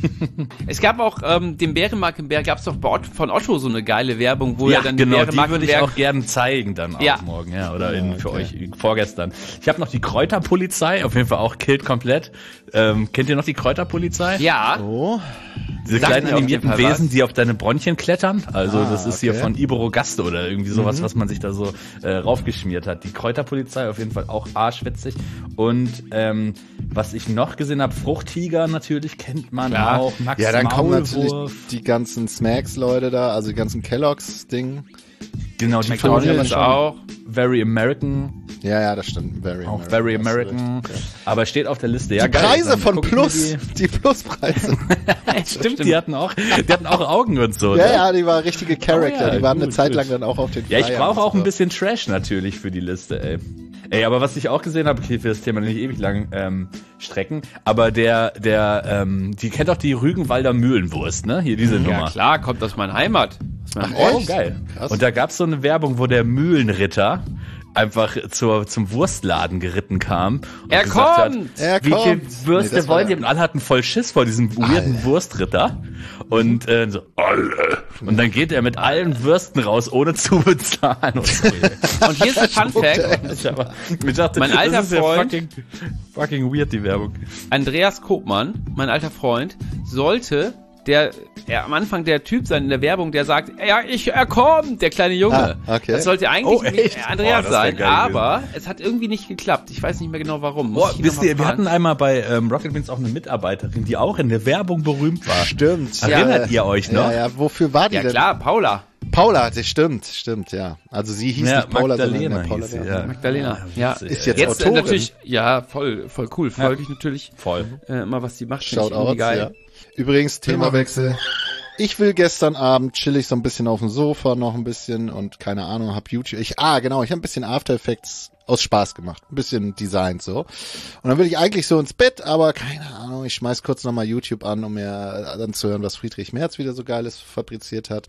Es gab auch ähm, den Bärenmarkenbär, gab es doch bei Ott- von Otto so eine geile Werbung, wo Ja, er dann genau, den die würde ich Bärenmarkenbär... auch gerne zeigen dann auch Ja. morgen, ja, oder in, für okay. euch vorgestern. Ich habe noch die Kräuterpolizei, auf jeden Fall auch killt komplett. Ähm, kennt ihr noch die Kräuterpolizei? Ja, Oh. Diese Sagt kleinen mir auf jeden animierten Fall Wesen, was. die auf deine Bronchien klettern. Also Ah, das ist hier okay. von Ibero Gaste oder irgendwie sowas, was man sich da so äh, raufgeschmiert hat. Die Kräuterpolizei auf jeden Fall auch arschwitzig. Und ähm, was ich noch gesehen habe, Fruchttiger natürlich kennt man Klar. auch. Max Ja, dann kommen natürlich Maulwurf. die ganzen Smacks-Leute da, also die ganzen Kelloggs-Ding. Genau, die McDonald's Familie schon. auch. Very American. Ja, ja, das stimmt. Very Auch American. Very hast du American. recht. Ja. Aber steht auf der Liste. Ja, Die geil, Preise dann von guck ich mir Plus, die Pluspreise. Die, stimmt, die hatten auch, die hatten auch Augen und so. Ja, ne? ja, die waren richtige Charakter. Oh ja, die waren gut, eine Zeit gut. lang dann auch auf den Ja, ich Flyern brauche und auch so. ein bisschen Trash natürlich für die Liste, ey. Ey, aber was ich auch gesehen habe, okay, für das Thema nicht ewig lang ähm, strecken, aber der, der, ähm, die kennt auch die Rügenwalder Mühlenwurst, ne? Hier diese ja Nummer. klar, kommt aus meiner Heimat. Aus meinem Ach, Ort. Oh, echt? geil. Krass. Und da gab's so eine Werbung, wo der Mühlenritter einfach zur, zum Wurstladen geritten kam. Und Er gesagt hat, kommt! Er wie viel kommt. Würste Nee, das war wollen Sie? ja- Und alle hatten voll Schiss vor diesem weirden Wurstritter. Und äh, so, alle. Und dann geht er mit allen Würsten raus, ohne zu bezahlen. Und, so, ey. Und hier ist ein Fun Fact. ich, aber, ich dachte, Mein alter das ist ja Freund- fucking, fucking weird, die Werbung. Andreas Kopmann, mein alter Freund, sollte der, er, am Anfang der Typ sein in der Werbung, der sagt, ja, ich, er kommt, der kleine Junge. Ah, okay. Das sollte eigentlich Oh, echt? Andreas Boah, das wär sein, geil aber es hat irgendwie nicht geklappt. Ich weiß nicht mehr genau warum. Muss Boah, ich ihn wisst noch mal ihr, wir fragen. hatten einmal bei ähm, Rocket Beans auch eine Mitarbeiterin, die auch in der Werbung berühmt war. Stimmt. Erinnert ihr euch noch? Ja, ja, wofür war die Ja denn? klar, Paula. Paula, das stimmt, stimmt, ja. Also sie hieß Ja, nicht Paula, Magdalena sondern Paula. hieß sie, ja. ja. Magdalena. Ja, witzig, Ist ey. jetzt jetzt äh, Autorin. natürlich, ja, voll, voll cool. Folge ich natürlich Voll. äh, immer, was die macht. Find ich Shoutouts, irgendwie geil. ja. Übrigens, Themawechsel. Ich will gestern Abend chillig so ein bisschen auf dem Sofa noch ein bisschen und keine Ahnung, hab YouTube. Ich, ah, genau, ich habe ein bisschen After Effects aus Spaß gemacht. Ein bisschen designt so. Und dann will ich eigentlich so ins Bett, aber keine Ahnung, ich schmeiß kurz nochmal YouTube an, um mir dann zu hören, was Friedrich Merz wieder so Geiles fabriziert hat.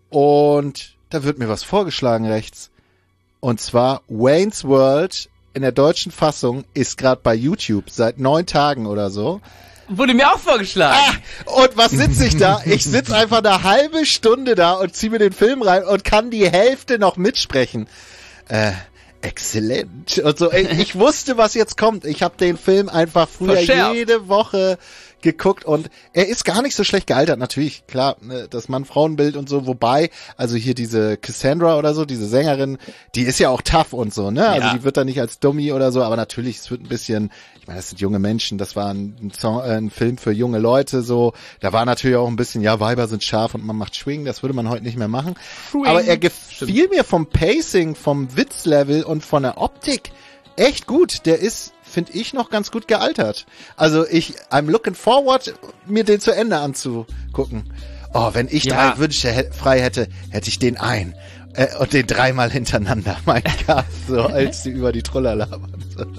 Und da wird mir was vorgeschlagen rechts. Und zwar Wayne's World in der deutschen Fassung ist gerade bei YouTube seit neun Tagen oder so. Wurde mir auch vorgeschlagen. Ah, und was sitze ich da? Ich sitze einfach eine halbe Stunde da und ziehe mir den Film rein und kann die Hälfte noch mitsprechen. Äh, exzellent. Und so, ey, ich wusste, was jetzt kommt. Ich habe den Film einfach früher Verschärft. jede Woche geguckt und er ist gar nicht so schlecht gealtert. Natürlich, klar, ne, das Mann-Frauen-Bild und so, wobei, also hier diese Cassandra oder so, diese Sängerin, die ist ja auch tough und so, ne? Also Ja. die wird da nicht als Dummy oder so, aber natürlich, es wird ein bisschen, ich meine, das sind junge Menschen, das war ein, ein, Song, äh, ein Film für junge Leute, so, da war natürlich auch ein bisschen, ja, Weiber sind scharf und man macht Schwingen, das würde man heute nicht mehr machen. Schwing. Aber er gefiel mir vom Pacing, vom Witzlevel und von der Optik echt gut. Der ist, finde ich, noch ganz gut gealtert. Also ich, I'm looking forward, mir den zu Ende anzugucken. Oh, wenn ich Ja. drei Wünsche hä- frei hätte, hätte ich den ein. Äh, und den dreimal hintereinander. Mein Gott, so als sie über die Troller labern.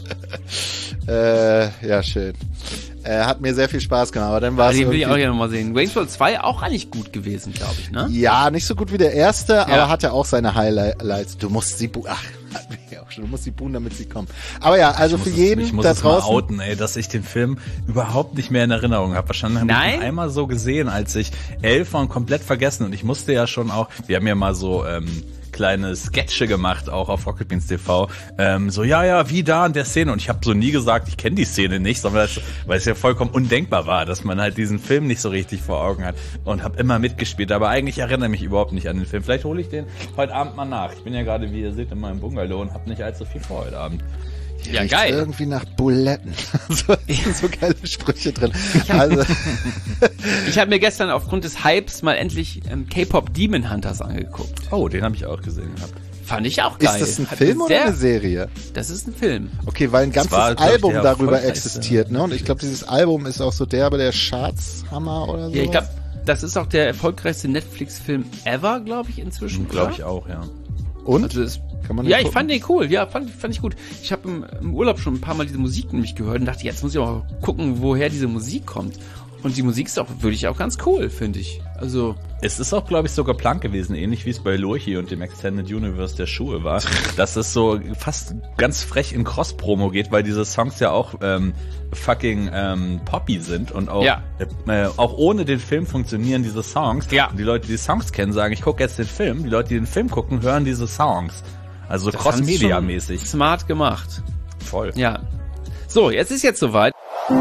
So. äh, ja, schön. Äh, hat mir sehr viel Spaß gemacht, aber dann war es Den will ich auch irgendwie... gerne nochmal sehen. Wayne's World zwei auch eigentlich gut gewesen, glaube ich, ne? Ja, nicht so gut wie der erste, aber Ja. hat ja auch seine Highlights. Du musst sie bu ach, hatten wir ja auch schon, du musst sie buhen, damit sie kommen. Aber ja, also Ich für muss es- jeden ich muss da es mal draußen. outen, ey, dass ich den Film überhaupt nicht mehr in Erinnerung habe. Wahrscheinlich habe ich Nein? ihn einmal so gesehen, als ich elf war und komplett vergessen. Und ich musste ja schon auch, wir haben ja mal so ähm, kleine Sketche gemacht, auch auf Rocket Beans T V. Ähm, so, ja, ja, wie da in der Szene. Und ich habe so nie gesagt, ich kenne die Szene nicht, sondern das, weil es ja vollkommen undenkbar war, dass man halt diesen Film nicht so richtig vor Augen hat. Und habe immer mitgespielt. Aber eigentlich erinnere ich mich überhaupt nicht an den Film. Vielleicht hole ich den heute Abend mal nach. Ich bin ja gerade, wie ihr seht, in meinem Bungalow und habe nicht allzu viel vor heute Abend. Ja, geil. Irgendwie nach Buletten. so, so geile Sprüche drin. Also. Ich habe mir gestern aufgrund des Hypes mal endlich ähm, K-Pop Demon Hunters angeguckt. Oh, den habe ich auch gesehen gehabt. Fand ich auch geil. Ist das ein Hat Film oder eine Serie? Das ist ein Film. Okay, weil ein ganzes war, Album ich, darüber existiert, ne? Und ich glaube, dieses Album ist auch so derbe der Chartshammer oder so. Ja, ich glaube, das ist auch der erfolgreichste Netflix-Film ever, glaube ich, inzwischen. Glaube ich auch, ja. Und? Also das, Kann man ja, ich gucken? fand den cool. Ja, fand, fand ich gut. Ich habe im, im Urlaub schon ein paar Mal diese Musik nämlich gehört und dachte, jetzt muss ich auch gucken, woher diese Musik kommt. Und die Musik ist auch wirklich auch ganz cool, finde ich. Also es ist auch, glaube ich, sogar Plan gewesen, ähnlich wie es bei Lurchi und dem Extended Universe der Schuhe war, dass es so fast ganz frech in Cross-Promo geht, weil diese Songs ja auch ähm, fucking ähm, poppy sind und auch, ja. äh, auch ohne den Film funktionieren diese Songs. Ja. Und die Leute, die die Songs kennen, sagen, ich gucke jetzt den Film. Die Leute, die den Film gucken, hören diese Songs. Also Cross-Media-mäßig. Smart gemacht. Voll. Ja. So, jetzt ist jetzt soweit.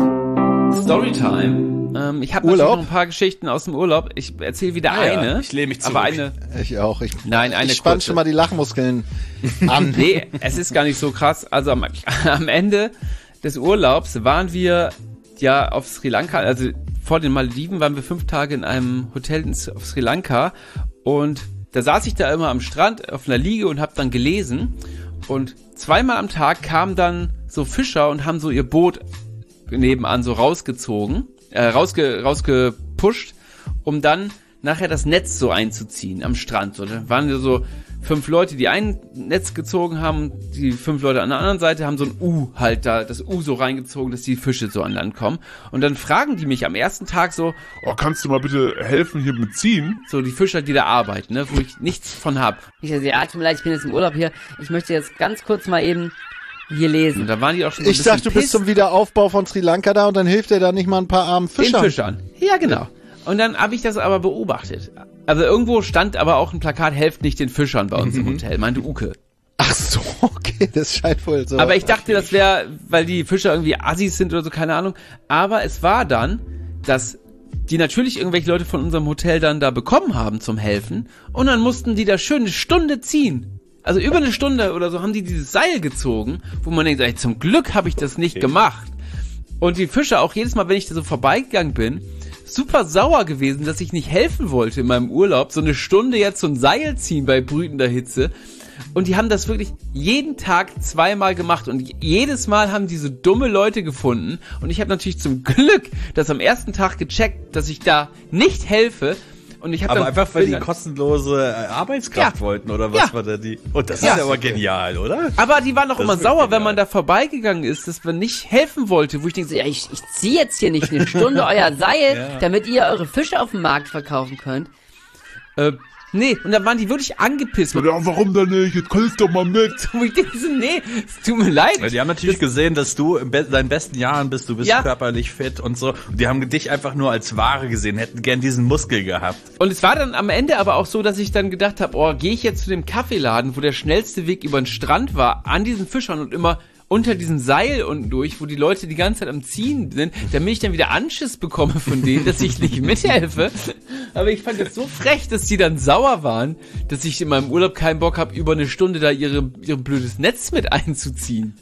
Storytime. Ähm, ich habe natürlich noch ein paar Geschichten aus dem Urlaub. Ich erzähle wieder ah, eine. Ja. Ich lehne mich zurück. Aber eine. Ich auch. Ich, Nein, eine ich spann kurze. schon mal die Lachmuskeln an. Nee, es ist gar nicht so krass. Also am, am Ende des Urlaubs waren wir ja auf Sri Lanka, also vor den Malediven waren wir fünf Tage in einem Hotel in, auf Sri Lanka und da saß ich da immer am Strand auf einer Liege und habe dann gelesen und zweimal am Tag kamen dann so Fischer und haben so ihr Boot nebenan so rausgezogen, äh, rausge, rausgepusht, um dann nachher das Netz so einzuziehen am Strand. So, da waren wir so fünf Leute, die ein Netz gezogen haben, die fünf Leute an der anderen Seite haben so ein U halt da, das U so reingezogen, dass die Fische so an Land kommen. Und dann fragen die mich am ersten Tag so, oh, kannst du mal bitte helfen hier mit ziehen? so die Fischer, die da arbeiten, ne, wo ich nichts von hab. Ich sage, ja, tut mir leid, ich bin jetzt im Urlaub hier. Ich möchte jetzt ganz kurz mal eben hier lesen. Und da waren die auch schon so ein Ich bisschen dachte, du bist pisst. zum Wiederaufbau von Sri Lanka da und dann hilft er da nicht mal ein paar armen Fischern. Den Fischern. Ja, genau. Und dann habe ich das aber beobachtet. Also irgendwo stand aber auch ein Plakat, helft nicht den Fischern bei uns im Hotel, meinte Uke. Ach so, okay, das scheint wohl so. Aber ich dachte, das wäre, weil die Fischer irgendwie Assis sind oder so, keine Ahnung. Aber es war dann, dass die natürlich irgendwelche Leute von unserem Hotel dann da bekommen haben zum Helfen. Und dann mussten die da schön eine Stunde ziehen. Also über eine Stunde oder so haben die dieses Seil gezogen, wo man denkt, ey, zum Glück habe ich das nicht gemacht. Und die Fischer auch jedes Mal, wenn ich da so vorbeigegangen bin, super sauer gewesen, dass ich nicht helfen wollte in meinem Urlaub, so eine Stunde jetzt so ein Seil ziehen bei brütender Hitze. Und die haben das wirklich jeden Tag zweimal gemacht und jedes Mal haben diese dumme Leute gefunden und ich habe natürlich zum Glück das am ersten Tag gecheckt, dass ich da nicht helfe. Und ich hab aber dann, einfach, weil die dann, kostenlose Arbeitskraft Ja. wollten, oder was Ja. war da die? Und das Ja. ist ja aber genial, oder? Aber die waren doch Das immer ist wirklich sauer, wenn genial. man da vorbeigegangen ist, dass man nicht helfen wollte, wo ich denke, so, Ja, ich, ich ziehe jetzt hier nicht eine Stunde euer Seil, Ja. damit ihr eure Fische auf dem Markt verkaufen könnt. äh, nee, und da waren die wirklich angepisst. Ja, warum denn nicht? Jetzt hilf doch mal mit. Wo ich denke so, nee, es tut mir leid. Weil die haben natürlich gesehen, dass du in be- deinen besten Jahren bist, du bist Ja. körperlich fit und so. Und die haben dich einfach nur als Ware gesehen, hätten gern diesen Muskel gehabt. Und es war dann am Ende aber auch so, dass ich dann gedacht habe, oh, gehe ich jetzt zu dem Kaffeeladen, wo der schnellste Weg über den Strand war, an diesen Fischern und immer unter diesem Seil unten durch, wo die Leute die ganze Zeit am Ziehen sind, damit ich dann wieder Anschiss bekomme von denen, dass ich nicht mithelfe. Aber ich fand das so frech, dass die dann sauer waren, dass ich in meinem Urlaub keinen Bock habe, über eine Stunde da ihre, ihr blödes Netz mit einzuziehen.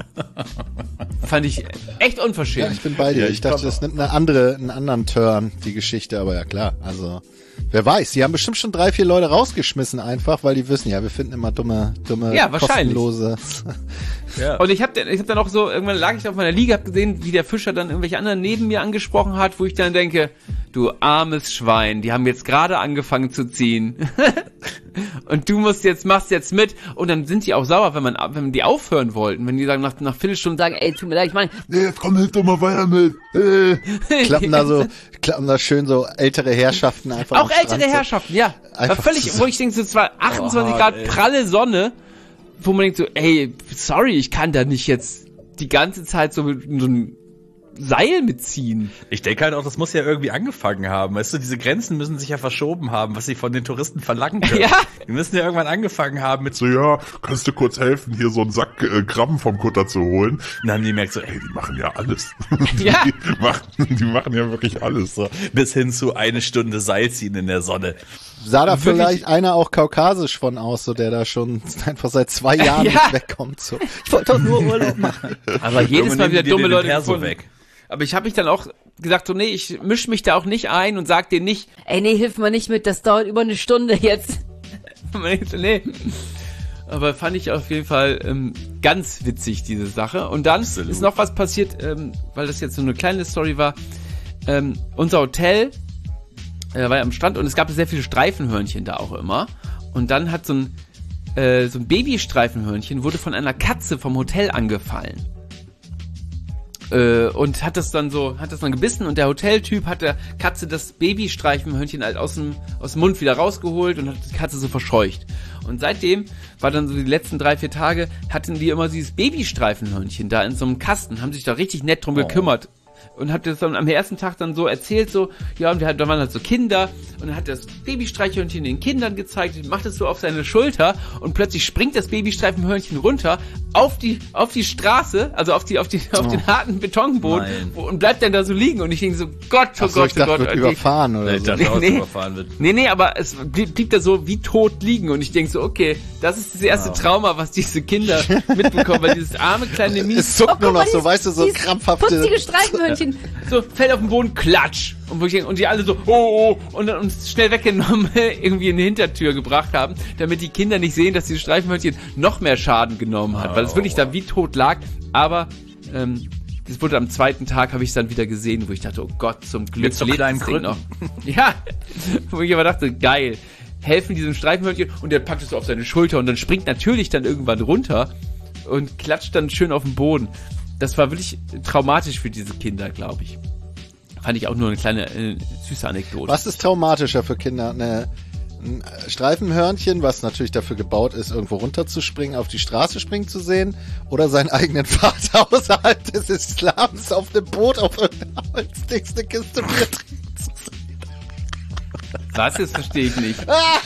Fand ich echt Ja, unverschämt. ich bin bei dir. Ja, ich, ich dachte, komm das nimmt eine andere, einen anderen Turn, die Geschichte, aber ja klar, also wer weiß, die haben bestimmt schon drei, vier Leute rausgeschmissen einfach, weil die wissen, ja, wir finden immer dumme, dumme, Ja, wahrscheinlich. kostenlose. Ja. Und ich hab, ich hab dann auch so, irgendwann lag ich auf meiner Liege, hab gesehen, wie der Fischer dann irgendwelche anderen neben mir angesprochen hat, wo ich dann denke, du armes Schwein, die haben jetzt gerade angefangen zu ziehen. Und du musst jetzt, machst jetzt mit. Und dann sind die auch sauer, wenn man, wenn man die aufhören wollten. Wenn die sagen, nach, nach Viertelstunden Sagen, ey, tut mir leid, ich meine, Nee, jetzt komm, hilf doch mal weiter mit. Äh. Klappen da so, klappen da schön so ältere Herrschaften einfach auch am Strand ältere so. Herrschaften, ja. War Einfach völlig, zusammen. wo ich denke, so zwar achtundzwanzig Oh, Grad ey. pralle Sonne, wo man denkt so, ey, sorry, ich kann da nicht jetzt die ganze Zeit so mit so einem Seil mitziehen. Ich denke halt auch, das muss ja irgendwie angefangen haben. Weißt du, diese Grenzen müssen sich ja verschoben haben, was sie von den Touristen verlangen können. Ja. Die müssen ja irgendwann angefangen haben mit so, So, ja, kannst du kurz helfen, hier so einen Sack äh, Gramm vom Kutter zu holen? und dann haben die merkt so, ey, Ey, die machen ja alles. Ja. Die machen, die machen ja wirklich alles. so, bis hin zu eine Stunde Seil ziehen in der Sonne. Sah da Wirklich? vielleicht einer auch kaukasisch von aus, so der da schon einfach seit zwei Jahren Ja. nicht wegkommt. So. Ich wollte doch nur Urlaub machen. Aber jedes Junge, Mal nimm wieder dir dumme den Leute Perso gefunden. weg. Aber ich habe mich dann auch gesagt, so nee, ich misch mich da auch nicht ein und sag denen nicht, Ey, nee, hilf mal nicht mit, das dauert über eine Stunde jetzt. nee. Aber fand ich auf jeden Fall ähm, ganz witzig, diese Sache. Und dann Absolut. ist noch was passiert, ähm, weil das jetzt so eine kleine Story war. Ähm, unser Hotel äh, war ja am Strand und es gab sehr viele Streifenhörnchen da auch immer. Und dann hat so ein, äh, so ein Babystreifenhörnchen wurde von einer Katze vom Hotel angefallen. Äh, und hat das dann so, hat das dann gebissen und der Hoteltyp hat der Katze das Babystreifenhörnchen halt aus dem, aus dem Mund wieder rausgeholt und hat die Katze so verscheucht. Und seitdem war dann so die letzten drei, vier Tage, hatten die immer dieses Babystreifenhörnchen da in so einem Kasten, haben sich da richtig nett drum gekümmert. Und hat das dann am ersten Tag dann so erzählt, so, ja, und wir hatten, da waren halt so Kinder, und dann hat das Babystreichhörnchen den Kindern gezeigt, macht es so auf seine Schulter, und plötzlich springt das Babystreifenhörnchen runter auf die, auf die Straße, also auf die, auf die, auf den harten Betonboden, Nein. wo, und bleibt dann da so liegen, und ich denke so, Gott, oh Ach so, Gott, ich oh dachte, Gott, wird und die- überfahren oder Ich so. dachte auch, dass Nee. überfahren wird. Nee, nee, aber es blieb, blieb da so wie tot liegen und ich denke so, okay, das ist das erste Trauma, was diese Kinder mitbekommen, weil dieses arme kleine Mies Es zuckt nur guck mal, noch so, dieses- weißt du, so dieses krampfhafte... Putzige Streifenhörnchen. so fällt auf den Boden, klatsch. Und, wo ich denke, und die alle so, oh, oh, und dann uns schnell weggenommen, irgendwie in die Hintertür gebracht haben, damit die Kinder nicht sehen, dass dieses Streifenhörnchen noch mehr Schaden genommen hat, weil es wirklich da wie tot lag. Aber ähm, das wurde am zweiten Tag, habe ich es dann wieder gesehen, wo ich dachte, oh Gott, zum Glück Mit so lebt kleinen das Ding Krücken. noch. Ja, wo ich aber dachte, geil, helfen diesem Streifenhörnchen und der packt es so auf seine Schulter und dann springt natürlich dann irgendwann runter und klatscht dann schön auf den Boden. Das war wirklich traumatisch für diese Kinder, glaube ich. Fand ich auch nur eine kleine äh, süße Anekdote. Was ist traumatischer für Kinder? Eine, ein Streifenhörnchen, was natürlich dafür gebaut ist, irgendwo runterzuspringen, auf die Straße springen zu sehen, oder seinen eigenen Vater außerhalb des Islams auf dem Boot auf irgendeiner Holzdings eine Kiste Bier trinken zu sehen? Was jetzt verstehe ich nicht.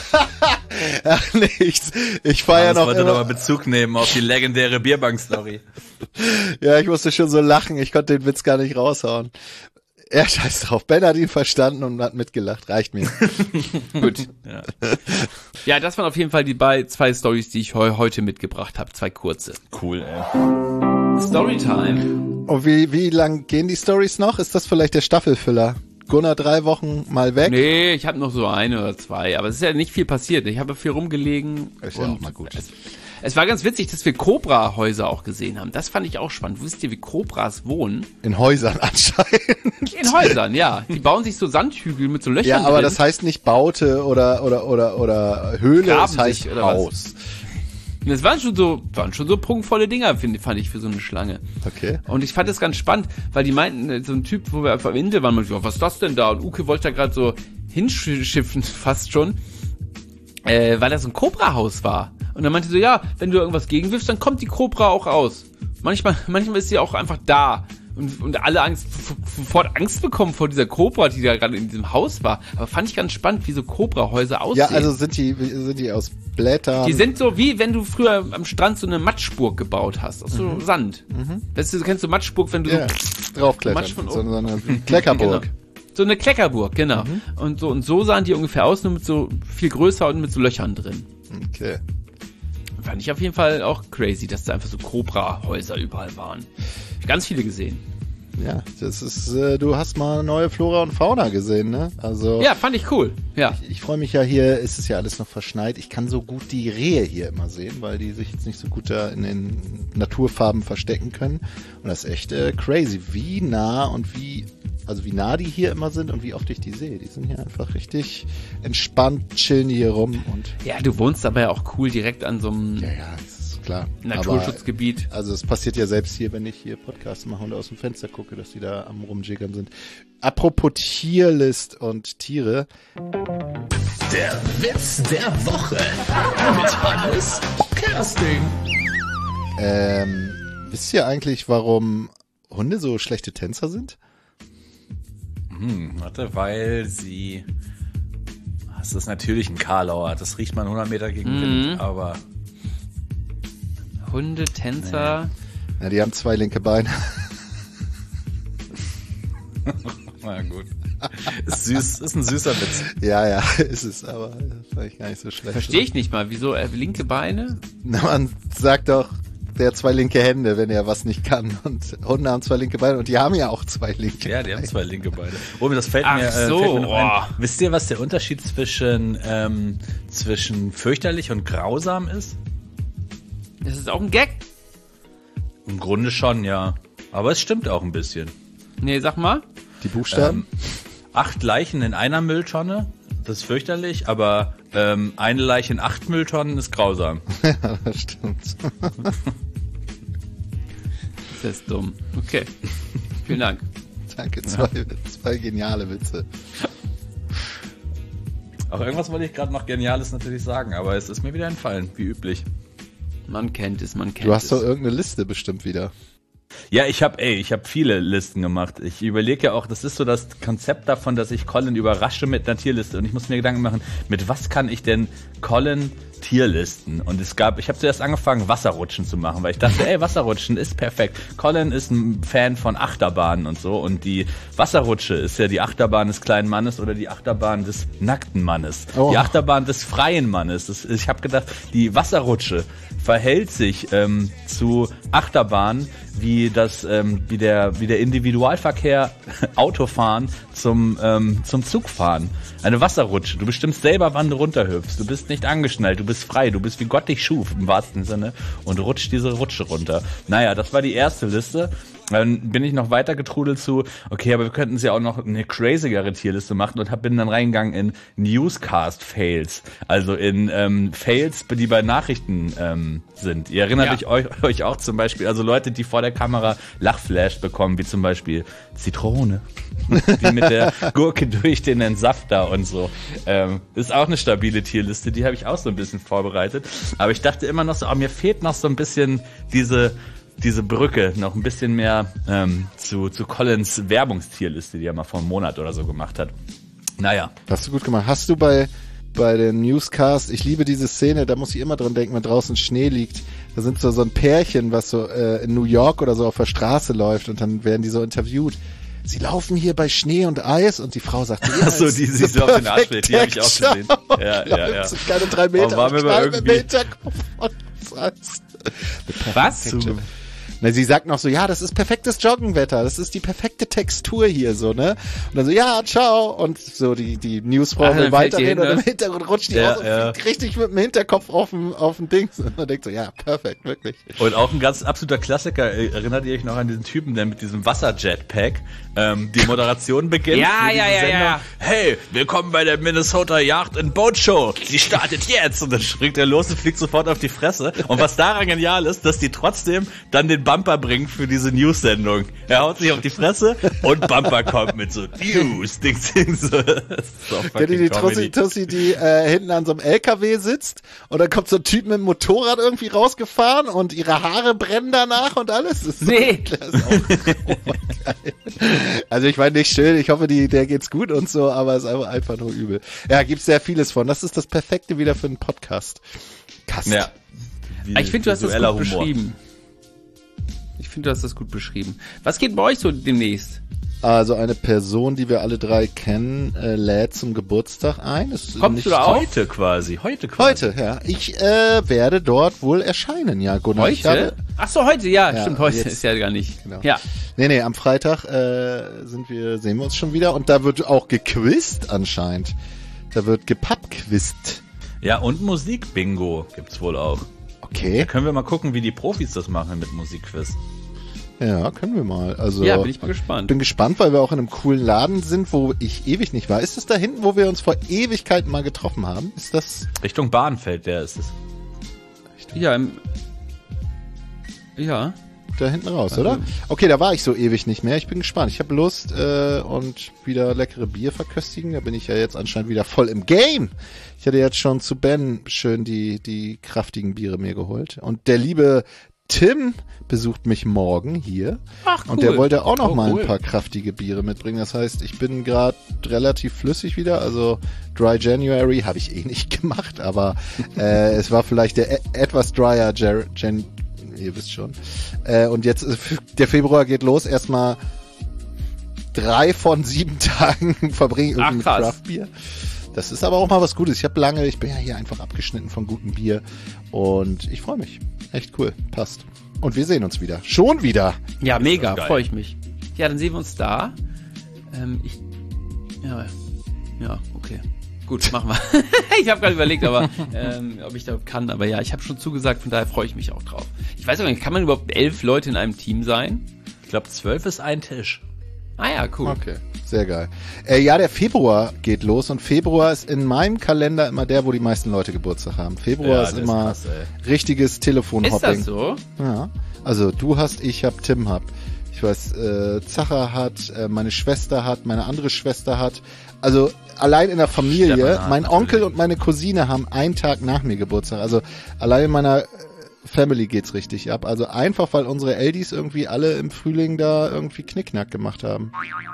Ach, nichts. Ich feiere Das noch wollte immer. nochmal Bezug nehmen auf die legendäre Bierbank-Story. Ja, ich musste schon so lachen. Ich konnte den Witz gar nicht raushauen. Ja, scheiß drauf. Ben hat ihn verstanden und hat mitgelacht. Reicht mir. Gut. Ja. ja, das waren auf jeden Fall die bei zwei Stories, die ich heu heute mitgebracht habe. Zwei kurze. Cool, ey. Storytime. Und wie, wie lang gehen die Stories noch? Ist das vielleicht der Staffelfüller? Gunnar drei Wochen mal weg? Nee, ich habe noch so eine oder zwei, aber es ist ja nicht viel passiert. Ich habe viel rumgelegen. Ist ja und auch mal gut. Es, es war ganz witzig, dass wir Cobra-Häuser auch gesehen haben. Das fand ich auch spannend. Wisst ihr, wie Cobras wohnen? In Häusern anscheinend. In Häusern, ja. Die bauen sich so Sandhügel mit so Löchern Ja, aber drin. das heißt nicht Baute oder, oder, oder, oder Höhle, Graben das heißt sich, oder was? Haus. Und das waren schon so, waren schon so prunkvolle Dinger, find, fand ich, für so eine Schlange. Okay. Und ich fand das ganz spannend, weil die meinten, so ein Typ, wo wir auf der Insel waren, meinte, was ist das denn da? Und Uke wollte da gerade so hinschiffen, fast schon, äh, weil das so ein Cobra-Haus war. Und dann meinte so, ja, wenn du irgendwas gegenwirfst, dann kommt die Cobra auch raus. Manchmal, manchmal ist sie auch einfach da. Und, und alle Angst, sofort Angst bekommen vor dieser Cobra, die da gerade in diesem Haus war. Aber fand ich ganz spannend, wie so Cobra-Häuser aussehen. Ja, also sind die, sind die aus Blättern? Die sind so wie, wenn du früher am Strand so eine Matschburg gebaut hast, aus so Sand. Weißt du, kennst du Matschburg, wenn du ja, so draufklettern. Matsch von So, oben. so eine Kleckerburg. Genau. So eine Kleckerburg, genau. Und so und so sahen die ungefähr aus, nur mit so viel größer und mit so Löchern drin. Okay. Fand ich auf jeden Fall auch crazy, dass da einfach so Cobra-Häuser überall waren. Ganz viele gesehen. Ja, das ist, äh, du hast mal neue Flora und Fauna gesehen, ne? Also. Ja, fand ich cool. Ja. Ich freue mich ja, hier ist es ja alles noch verschneit. Ich kann so gut die Rehe hier immer sehen, weil die sich jetzt nicht so gut da in den Naturfarben verstecken können. Und das ist echt äh, crazy, wie nah und wie, also wie nah die hier immer sind und wie oft ich die sehe. Die sind hier einfach richtig entspannt, chillen hier rum und Ja, du wohnst aber ja auch cool direkt an so einem ja, ja, das ist klar. Naturschutzgebiet. Aber, also es passiert ja selbst hier, wenn ich hier Podcasts mache und aus dem Fenster gucke, dass die da am Rumjiggern sind. Apropos Tierlist und Tiere. Der Witz der Woche mit Hannes Kersting. Ähm, wisst ihr eigentlich, warum Hunde so schlechte Tänzer sind? Hm, warte, weil sie... Das ist natürlich ein Karlauer. Das riecht man hundert Meter gegen Wind, Mhm. aber... Hunde, Tänzer. Ja, die haben zwei linke Beine. Na gut. Ist süß, ist ein süßer Witz. Ja, ja, ist es, aber das ist eigentlich gar nicht so schlecht. Verstehe ich nicht mal. Wieso äh, linke Beine? Na, man sagt doch, der hat zwei linke Hände, wenn er was nicht kann. Und Hunde haben zwei linke Beine und die haben ja auch zwei linke Ja, die haben zwei linke Beine. Oh, das fällt Ach mir, äh, so, fällt mir noch ein. oh. Wisst ihr, was der Unterschied zwischen, ähm, zwischen fürchterlich und grausam ist? Das ist auch ein Gag. Im Grunde schon, ja. Aber es stimmt auch ein bisschen. Nee, sag mal. Die Buchstaben? Ähm, acht Leichen in einer Mülltonne, das ist fürchterlich, aber ähm, eine Leiche in acht Mülltonnen ist grausam. Ja, das stimmt. Das ist dumm. Okay. Vielen Dank. Danke, zwei, zwei geniale Witze. Auch irgendwas wollte ich gerade noch Geniales natürlich sagen, aber es ist mir wieder entfallen, wie üblich. Man kennt es, man kennt Du hast es. doch irgendeine Liste bestimmt wieder. Ja, ich habe, ey, ich habe viele Listen gemacht. Ich überlege ja auch, das ist so das Konzept davon, dass ich Colin überrasche mit einer Tierliste und ich muss mir Gedanken machen, mit was kann ich denn Colin Tierlisten? Und es gab, ich habe zuerst angefangen, Wasserrutschen zu machen, weil ich dachte, ey, Wasserrutschen ist perfekt. Colin ist ein Fan von Achterbahnen und so und die Wasserrutsche ist ja die Achterbahn des kleinen Mannes oder die Achterbahn des nackten Mannes. Oh. Die Achterbahn des freien Mannes. Das, ich habe gedacht, die Wasserrutsche verhält sich ähm, zu Achterbahn wie das ähm, wie der wie der Individualverkehr Autofahren zum ähm, zum Zugfahren. Eine Wasserrutsche. Du bestimmst selber, wann du runterhüpfst. Du bist nicht angeschnallt, du bist frei, du bist wie Gott dich schuf im wahrsten Sinne und rutscht diese Rutsche runter. Naja, das war die erste Liste. Dann bin ich noch weiter getrudelt zu, okay, aber wir könnten ja auch noch eine crazigere Tierliste machen und hab, bin dann reingegangen in Newscast-Fails. Also in ähm, Fails, die bei Nachrichten ähm, sind. Ihr erinnert Ja. euch, euch, euch auch zum Beispiel, also Leute, die vor der Kamera Lachflash bekommen, wie zum Beispiel Zitrone, die mit der Gurke durch den Entsafter und so. Ähm, das ist auch eine stabile Tierliste, die habe ich auch so ein bisschen vorbereitet. Aber ich dachte immer noch so, oh, mir fehlt noch so ein bisschen diese diese Brücke, noch ein bisschen mehr ähm, zu, zu Collins Werbungstierliste, die er mal vor einem Monat oder so gemacht hat. Naja. Hast du gut gemacht. Hast du bei, bei den Newscast, ich liebe diese Szene, da muss ich immer dran denken, wenn draußen Schnee liegt, da sind so, so ein Pärchen, was so äh, in New York oder so auf der Straße läuft und dann werden die so interviewt. Sie laufen hier bei Schnee und Eis und die Frau sagt, ja, Achso, die ist sie so auf den Arsch perfekte fällt, die habe ich auch gesehen. Action. Ja, ja, ja. Das sind keine drei Meter. Oh, waren wir und mal knallen mit dem irgendwie- Hinterkopf auf das Eis. Was? Perfekte- Na, sie sagt noch so, ja, das ist perfektes Joggenwetter, das ist die perfekte Textur hier, so, ne? Und dann so, ja, ciao. Und so, die, die Newsfrau Ach, will dann fällt die weiterreden und hin, im ne? Hintergrund rutscht die Ja, aus und ja. fliegt richtig mit dem Hinterkopf auf den, auf den Dings. Und man denkt so, ja, perfekt, wirklich. Und auch ein ganz absoluter Klassiker, äh, erinnert ihr euch noch an diesen Typen, der mit diesem Wasser-Jetpack ähm, die Moderation beginnt? Ja, für diese ja, ja, Sendung? ja. Hey, willkommen bei der Minnesota Yacht and Boat Show. Sie startet jetzt. Und dann springt er los und fliegt sofort auf die Fresse. Und was daran genial ist, dass die trotzdem dann den Bumper bringen für diese News-Sendung. Er haut sich auf die Fresse und Bumper kommt mit so News, Ding, Ding, so. Das ist so Kennt ihr die fucking Tussi, Comedy. Tussi, die äh, hinten an so einem L K W sitzt und dann kommt so ein Typ mit dem Motorrad irgendwie rausgefahren und ihre Haare brennen danach und alles? Das ist so, Nee. das ist auch geil. Also ich meine nicht schön, ich hoffe, die, der geht's gut und so, aber es ist einfach, einfach nur übel. Ja, gibt's sehr vieles von. Das ist das Perfekte wieder für einen Podcast. Kast. Ja. Ich finde, du hast das Visueller gut Humor. beschrieben. Ich finde, du hast das gut beschrieben. Was geht bei euch so demnächst? Also eine Person, die wir alle drei kennen, äh, lädt zum Geburtstag ein. Ist Kommst nicht du da auch? Heute quasi, heute quasi. Heute, ja. Ich äh, werde dort wohl erscheinen, ja, Gunnar. Ich Heute? habe, Ach so, heute, ja, Ja, stimmt, heute jetzt- ist ja gar nicht. Genau. Ja. Nee, nee, am Freitag äh, sind wir, sehen wir uns schon wieder und da wird auch gequizt anscheinend. Da wird gepubquizt. Ja, und Musik-Bingo gibt's wohl auch. Okay. Können wir mal gucken, wie die Profis das machen mit Musikquiz. Ja, können wir mal. Also Ja, bin ich mal gespannt. bin gespannt, weil wir auch in einem coolen Laden sind, wo ich ewig nicht war. Ist das da hinten, wo wir uns vor Ewigkeiten mal getroffen haben? Ist das? Richtung Bahnfeld, der ist es. Ja, im, ja. Da hinten raus, Also- oder? Okay, da war ich so ewig nicht mehr. Ich bin gespannt. Ich habe Lust äh, und wieder leckere Bier verköstigen. Da bin ich ja jetzt anscheinend wieder voll im Game. Ich hatte jetzt schon zu Ben schön die die kraftigen Biere mir geholt. Und der liebe Tim besucht mich morgen hier. Ach, cool. Und der wollte auch noch Oh, mal cool. ein paar kraftige Biere mitbringen. Das heißt, ich bin gerade relativ flüssig wieder. Also Dry January habe ich eh nicht gemacht, aber äh, es war vielleicht der e- etwas drier Ger- Gen... Ihr wisst schon. Äh, und jetzt, äh, der Februar geht los. Erstmal drei von sieben Tagen verbringe ich Ach, irgendwie mit krass. Craft Beer. Das ist aber auch mal was Gutes. Ich habe lange, ich bin ja hier einfach abgeschnitten von gutem Bier und ich freue mich. Echt cool. Passt. Und wir sehen uns wieder. Schon wieder. Ja, mega, geil. freue ich mich. Ja, dann sehen wir uns da. Ähm, ich, ja, ja, okay. Gut, machen wir. Ich habe gerade überlegt, aber ähm, ob ich da kann. Aber ja, ich habe schon zugesagt, von daher freue ich mich auch drauf. Ich weiß auch nicht, kann man überhaupt elf Leute in einem Team sein? Ich glaube, zwölf ist ein Tisch. Ah ja, cool. Okay, sehr geil. Äh, ja, der Februar geht los und Februar ist in meinem Kalender immer der, wo die meisten Leute Geburtstag haben. Februar Ja, ist das ist immer krass, ey. richtiges Ist Telefonhopping. das so? Ja, also du hast, ich hab, Tim hab. Ich weiß, äh, Zacher hat, äh, meine Schwester hat, meine andere Schwester hat. Also allein in der Familie, Stefan hat mein natürlich. Onkel und meine Cousine haben einen Tag nach mir Geburtstag. Also allein in meiner äh, Family geht's richtig ab. Also einfach, weil unsere Eldis irgendwie alle im Frühling da irgendwie Knickknack gemacht haben.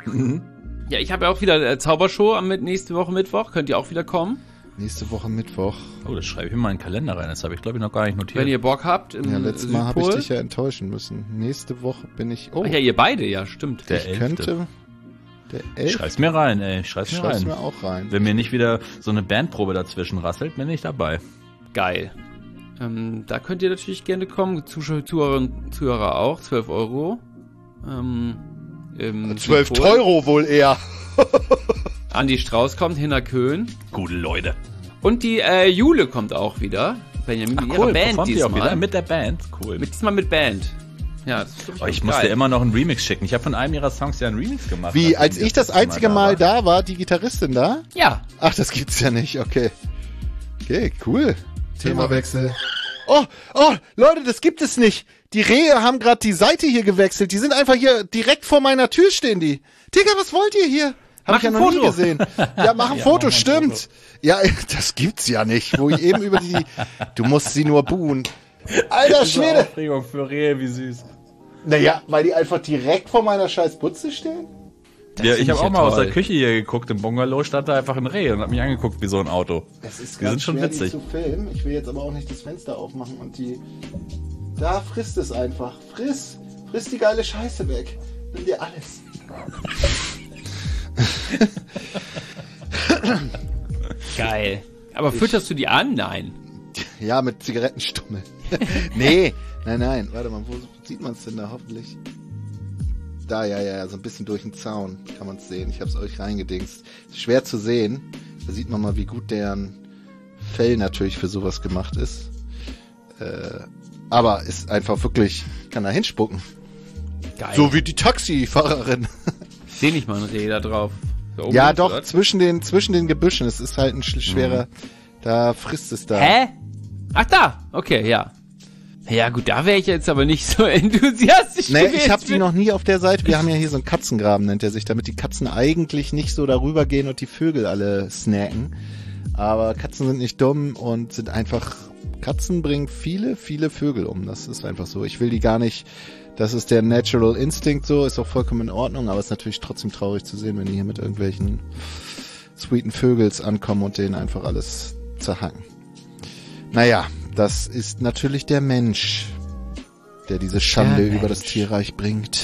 Ja, ich habe ja auch wieder äh, Zaubershow am mit nächste Woche Mittwoch. Könnt ihr auch wieder kommen? Nächste Woche Mittwoch. Oh, das schreibe ich in meinen Kalender rein. Das habe ich, glaube ich, noch gar nicht notiert. Wenn ihr Bock habt. Im Ja, letztes Mal habe ich Südpol. dich ja enttäuschen müssen. Nächste Woche bin ich. Oh, Ach ja, ihr beide, ja, stimmt. Der ich elfte. könnte. Der Ich elf. schreib's mir rein, ey. Ich schreib's mir Schreib's rein. mir auch rein. Wenn mir nicht wieder so eine Bandprobe dazwischen rasselt, bin ich dabei. Geil. Ähm, da könnt ihr natürlich gerne kommen. Zuschauer, Zuhörerinnen, Zuhörer auch. zwölf Euro. Ähm, im zwölf Südpol. Euro wohl eher. Andi Strauß kommt, Hinner Köhn. Gute Leute. Und die äh, Jule kommt auch wieder. Benjamin mit ihrer Band performt ihr auch diesmal. wieder mit der Band. Cool. Mit, diesmal mit Band. Ja, das ist, glaub oh, ich ganz muss geil. dir immer noch einen Remix schicken. Ich habe von einem ihrer Songs ja einen Remix gemacht. Wie, nachdem als die ich das letzte einzige Mal war. da war, die Gitarristin da? Ja. Ach, das gibt's ja nicht, okay. Okay, cool. Themawechsel. Oh, oh, Leute, das gibt es nicht. Die Rehe haben gerade die Seite hier gewechselt. Die sind einfach hier direkt vor meiner Tür stehen die. Digga, was wollt ihr hier? Hab Mach ich ja ein noch nie Foto. gesehen. Ja, mach ein Ja, Foto, mach mal ein stimmt. Foto. Ja, das gibt's ja nicht. Wo ich eben über die, du musst sie nur buhen. Alter Diese Schwede. Aufregung für Rehe, wie süß. Naja, weil die einfach direkt vor meiner scheiß Butze stehen? Ja, ich finde habe ich auch ja mal aus toll. der Küche hier geguckt. Im Bungalow stand da einfach ein Reh und hat mich angeguckt wie so ein Auto. Es ist Die sind schon schwer, witzig. Die zu filmen. Ich will jetzt aber auch nicht das Fenster aufmachen und die. Da frisst es einfach. Friss. Friss die geile Scheiße weg. Nimm dir alles. Geil. Aber fütterst du die an? Nein. Ja, mit Zigarettenstummel. Nee, nein, nein. Warte mal, wo sieht man es denn da hoffentlich? Da, ja, ja, so ein bisschen durch den Zaun kann man es sehen. Ich habe es euch reingedingst. Schwer zu sehen. Da sieht man mal, wie gut deren Fell natürlich für sowas gemacht ist. Äh, aber ist einfach wirklich, kann da hinspucken. Geil. So wie die Taxifahrerin. Seh nicht mal ein Reh da drauf. Da oben Ja, links, doch, oder? zwischen den, zwischen den Gebüschen. Es ist halt ein sch- schwerer, da frisst es da. Hä? Ach da, okay, ja. Ja gut, da wäre ich jetzt aber nicht so enthusiastisch Nee, gewesen. ich habe die noch nie auf der Seite. Wir haben ja hier so einen Katzengraben, nennt er sich, damit die Katzen eigentlich nicht so darüber gehen und die Vögel alle snacken. Aber Katzen sind nicht dumm und sind einfach, Katzen bringen viele, viele Vögel um. Das ist einfach so. Ich will die gar nicht, das ist der Natural Instinct so, ist auch vollkommen in Ordnung, aber es ist natürlich trotzdem traurig zu sehen, wenn die hier mit irgendwelchen sweeten Vögels ankommen und denen einfach alles zerhacken. Naja, das ist natürlich der Mensch, der diese Schande Der über das Mensch. Tierreich bringt.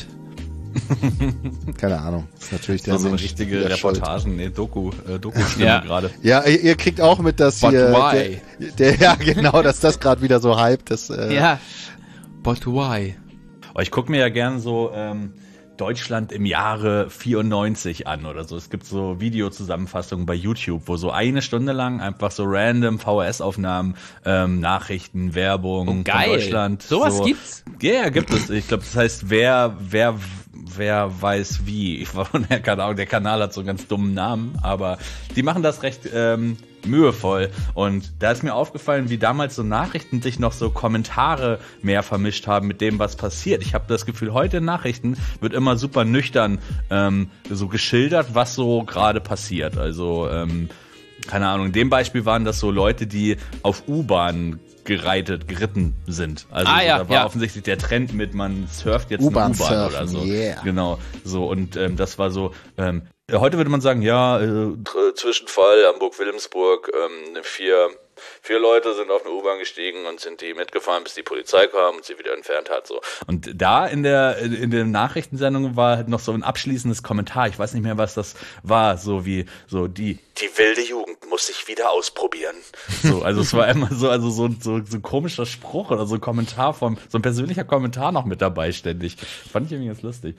Keine Ahnung, ist natürlich der Das ist so eine Mensch. richtige der schuld. Reportagen, nee, Doku, äh, Doku-Stimme Ja. gerade. Ja, ihr, ihr kriegt auch mit, dass But hier why? der, der, ja genau, dass das gerade wieder so hype, das äh, Ja. But why? Aber ich gucke mir ja gern so ähm, Deutschland im Jahre vierundneunzig an oder so. Es gibt so Videozusammenfassungen bei YouTube, wo so eine Stunde lang einfach so random V H S-Aufnahmen, ähm, Nachrichten, Werbung Oh, geil. von Deutschland. Sowas so. gibt's? Ja, yeah, gibt es. Ich glaube, das heißt, wer, wer, wer weiß wie. Ich war von der Kanal, der Kanal hat so einen ganz dummen Namen, aber die machen das recht ähm, mühevoll. Und da ist mir aufgefallen, wie damals so Nachrichten sich noch so Kommentare mehr vermischt haben mit dem, was passiert. Ich habe das Gefühl, heute in Nachrichten wird immer super nüchtern ähm, so geschildert, was so gerade passiert. Also, ähm, keine Ahnung, in dem Beispiel waren das so Leute, die auf U-Bahn gereitet, geritten sind. Also Ah, so, ja, da war ja. offensichtlich der Trend mit, man surft jetzt U-Bahn eine U-Bahn surfen, oder so. yeah. Genau, so und ähm, das war so, ähm, heute würde man sagen, ja, äh, Zwischenfall, Hamburg-Wilhelmsburg, ähm, vier, vier Leute sind auf eine U-Bahn gestiegen und sind die mitgefahren, bis die Polizei kam und sie wieder entfernt hat, so. Und da in der, in der Nachrichtensendung war halt noch so ein abschließendes Kommentar, ich weiß nicht mehr, was das war, so wie, so die, die wilde Jugend muss sich wieder ausprobieren. So, also es war immer so, also so, so, so ein komischer Spruch oder so ein Kommentar vom, so ein persönlicher Kommentar noch mit dabei ständig. Fand ich irgendwie ganz lustig.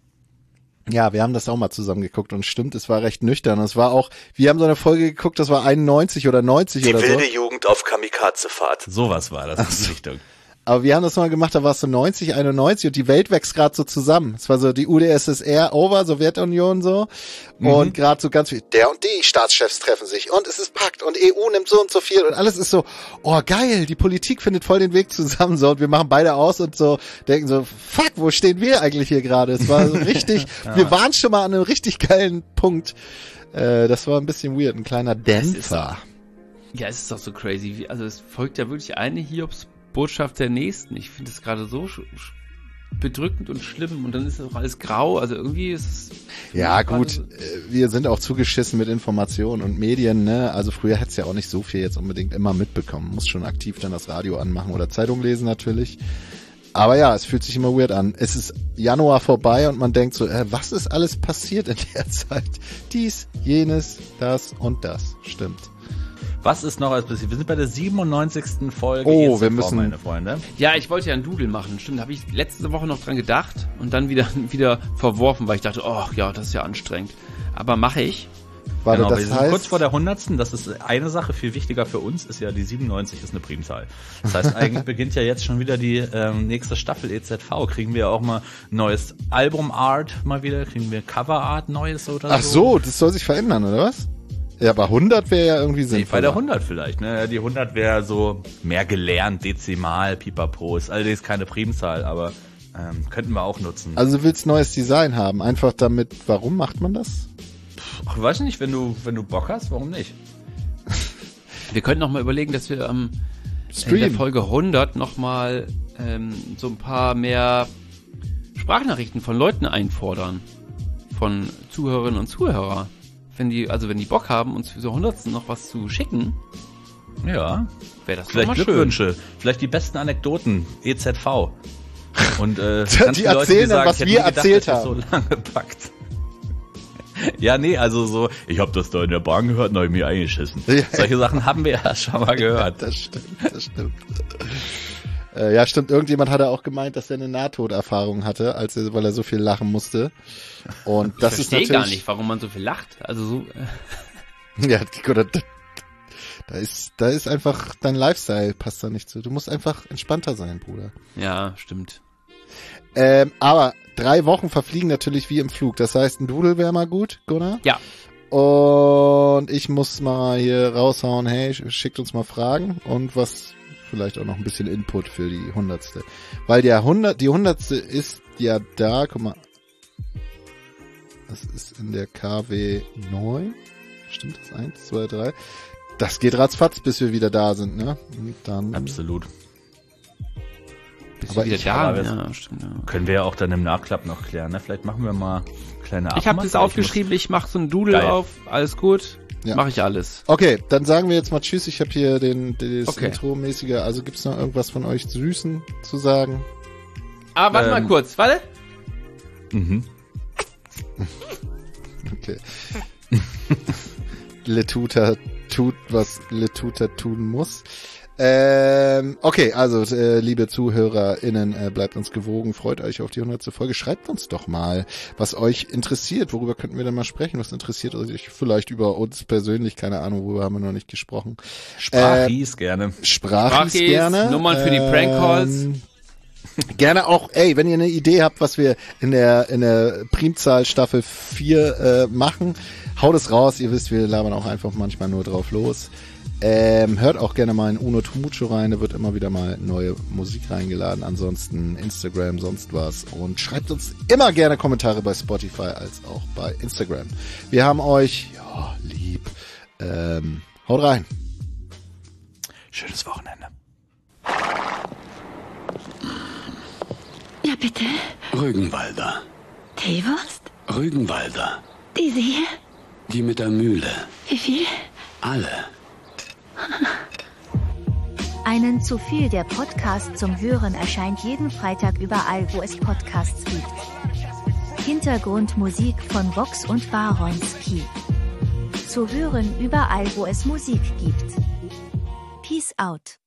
Ja, wir haben das auch mal zusammen geguckt und stimmt, es war recht nüchtern. Es war auch, wir haben so eine Folge geguckt, das war einundneunzig oder neunzig oder so. Die wilde Jugend auf Kamikaze-Fahrt. Sowas war das in die Richtung. Aber wir haben das mal gemacht, da war es so neunzig, einundneunzig und die Welt wächst gerade so zusammen. Es war so die U d S S R over, Sowjetunion so. Mhm. Und gerade so ganz viel, der und die Staatschefs treffen sich und es ist Pakt und E U nimmt so und so viel und alles ist so, oh geil, die Politik findet voll den Weg zusammen so und wir machen beide aus und so denken so, fuck, wo stehen wir eigentlich hier gerade? Es war so richtig, ja. Wir waren schon mal an einem richtig geilen Punkt. Äh, das war ein bisschen weird, ein kleiner Dämpfer. Ja, es ist doch so crazy. Wie, also es folgt ja wirklich eine Hiobs Botschaft der Nächsten. Ich finde es gerade so sch- sch- bedrückend und schlimm und dann ist auch alles grau. Also irgendwie ist es... Ja gut, äh, wir sind auch zugeschissen mit Informationen und Medien, ne? Also früher hättest du ja auch nicht so viel jetzt unbedingt immer mitbekommen. Muss schon aktiv dann das Radio anmachen oder Zeitung lesen natürlich. Aber ja, es fühlt sich immer weird an. Es ist Januar vorbei und man denkt so, äh, was ist alles passiert in der Zeit? Dies, jenes, das und das. Stimmt. Was ist noch alles passiert? Wir sind bei der siebenundneunzigsten Folge. Oh, jetzt wir davor, müssen- meine Freunde. Ja, ich wollte ja einen Doodle machen. Stimmt, habe ich letzte Woche noch dran gedacht und dann wieder wieder verworfen, weil ich dachte, oh ja, das ist ja anstrengend. Aber mache ich. Warte, Genau, wir das sind heißt, kurz vor der hundertsten. Das ist eine Sache, viel wichtiger für uns ist ja, die siebenundneunzig ist eine Primzahl. Das heißt, eigentlich beginnt ja jetzt schon wieder die ähm, nächste Staffel E Z V. Kriegen wir auch mal neues Albumart mal wieder? Kriegen wir Coverart neues oder ach so, das soll sich verändern, oder was? Ja, aber hundert wäre ja irgendwie Nee, sinnvoll. bei der hundert vielleicht, ne? Die hundert wäre so mehr gelernt, Dezimal, Pipapo. Ist allerdings keine Primzahl, aber ähm, könnten wir auch nutzen. Also du willst neues Design haben, einfach damit, warum macht man das? Ach, weiß nicht, wenn du, wenn du Bock hast, warum nicht? Wir könnten noch mal überlegen, dass wir am in Stream. der Folge hundert noch mal ähm, so ein paar mehr Sprachnachrichten von Leuten einfordern. Von Zuhörerinnen und Zuhörer. Wenn die, also wenn die Bock haben, uns für so hundertsten noch was zu schicken, Ja. wäre das doch Vielleicht mal schön. Glückwünsche, vielleicht die besten Anekdoten, E Z V. Und äh, Die ganz viele Leute, erzählen dann, sagen, was ich hätte wir nie gedacht, erzählt dass ihr so lange packt. Ja, nee, also so, ich habe das da in der Bahn gehört und habe mir eingeschissen. Ja. Solche Sachen haben wir ja schon mal gehört. Das stimmt, das stimmt. äh, ja, stimmt. Irgendjemand hatte auch gemeint, dass er eine Nahtoderfahrung hatte, als er, weil er so viel lachen musste. Und das ich ist verstehe natürlich gar nicht, warum man so viel lacht. Also so, äh, Ja, oder, da ist, da ist einfach dein Lifestyle passt da nicht zu. Du musst einfach entspannter sein, Bruder. ja, stimmt. Ähm, aber drei Wochen verfliegen natürlich wie im Flug. Das heißt, ein Doodle wäre mal gut, Gunnar. Ja. Und ich muss mal hier raushauen, hey, schickt uns mal Fragen und was, vielleicht auch noch ein bisschen Input für die hundertste. Weil der hundert, die hundertste ist ja da, guck mal. Das ist in der K W neun. Stimmt das? Eins, zwei, drei. Das geht ratzfatz, bis wir wieder da sind, ne? Und dann. Absolut. Bist Aber du wieder ich da? habe- Ja, stimmt. Ja. Können wir ja auch dann im Nachklapp noch klären, ne? Vielleicht machen wir mal kleine Ich habe das Abmache. aufgeschrieben, ich mache so ein Doodle Geil. auf, alles gut, Ja. mache ich alles. Okay, dann sagen wir jetzt mal Tschüss. Ich habe hier den, das Okay. Intro-mäßige. Also gibt's noch irgendwas von euch Süßen zu sagen? Aber warte Ähm, mal kurz, warte. Mhm. Okay. Letuta tut, was Letuta tun muss. Ähm, okay, also äh, liebe ZuhörerInnen, äh, bleibt uns gewogen, freut euch auf die hundertste Folge. Schreibt uns doch mal, was euch interessiert. Worüber könnten wir denn mal sprechen? Was interessiert euch vielleicht über uns persönlich? Keine Ahnung, worüber haben wir noch nicht gesprochen. Sprachis gerne. Sprachis Sprachis, gerne. Nummern für die Prankcalls. Ähm, Gerne auch, ey, wenn ihr eine Idee habt, was wir in der in der Primzahl Staffel vier äh, machen, haut es raus. Ihr wisst, wir labern auch einfach manchmal nur drauf los. Ähm, hört auch gerne mal in Uno Tumucho rein, da wird immer wieder mal neue Musik reingeladen. Ansonsten Instagram, sonst was. Und schreibt uns immer gerne Kommentare bei Spotify als auch bei Instagram. Wir haben euch, ja, lieb. Ähm, haut rein. Schönes Wochenende. Ja, bitte. Rügenwalder. Teewurst? Rügenwalder. Diese hier? Die mit der Mühle. Wie viel? Alle. Einen zu viel, der Podcast zum Hören erscheint jeden Freitag überall, wo es Podcasts gibt. Hintergrundmusik von Vox und Baronski. Zu hören überall, wo es Musik gibt. Peace out.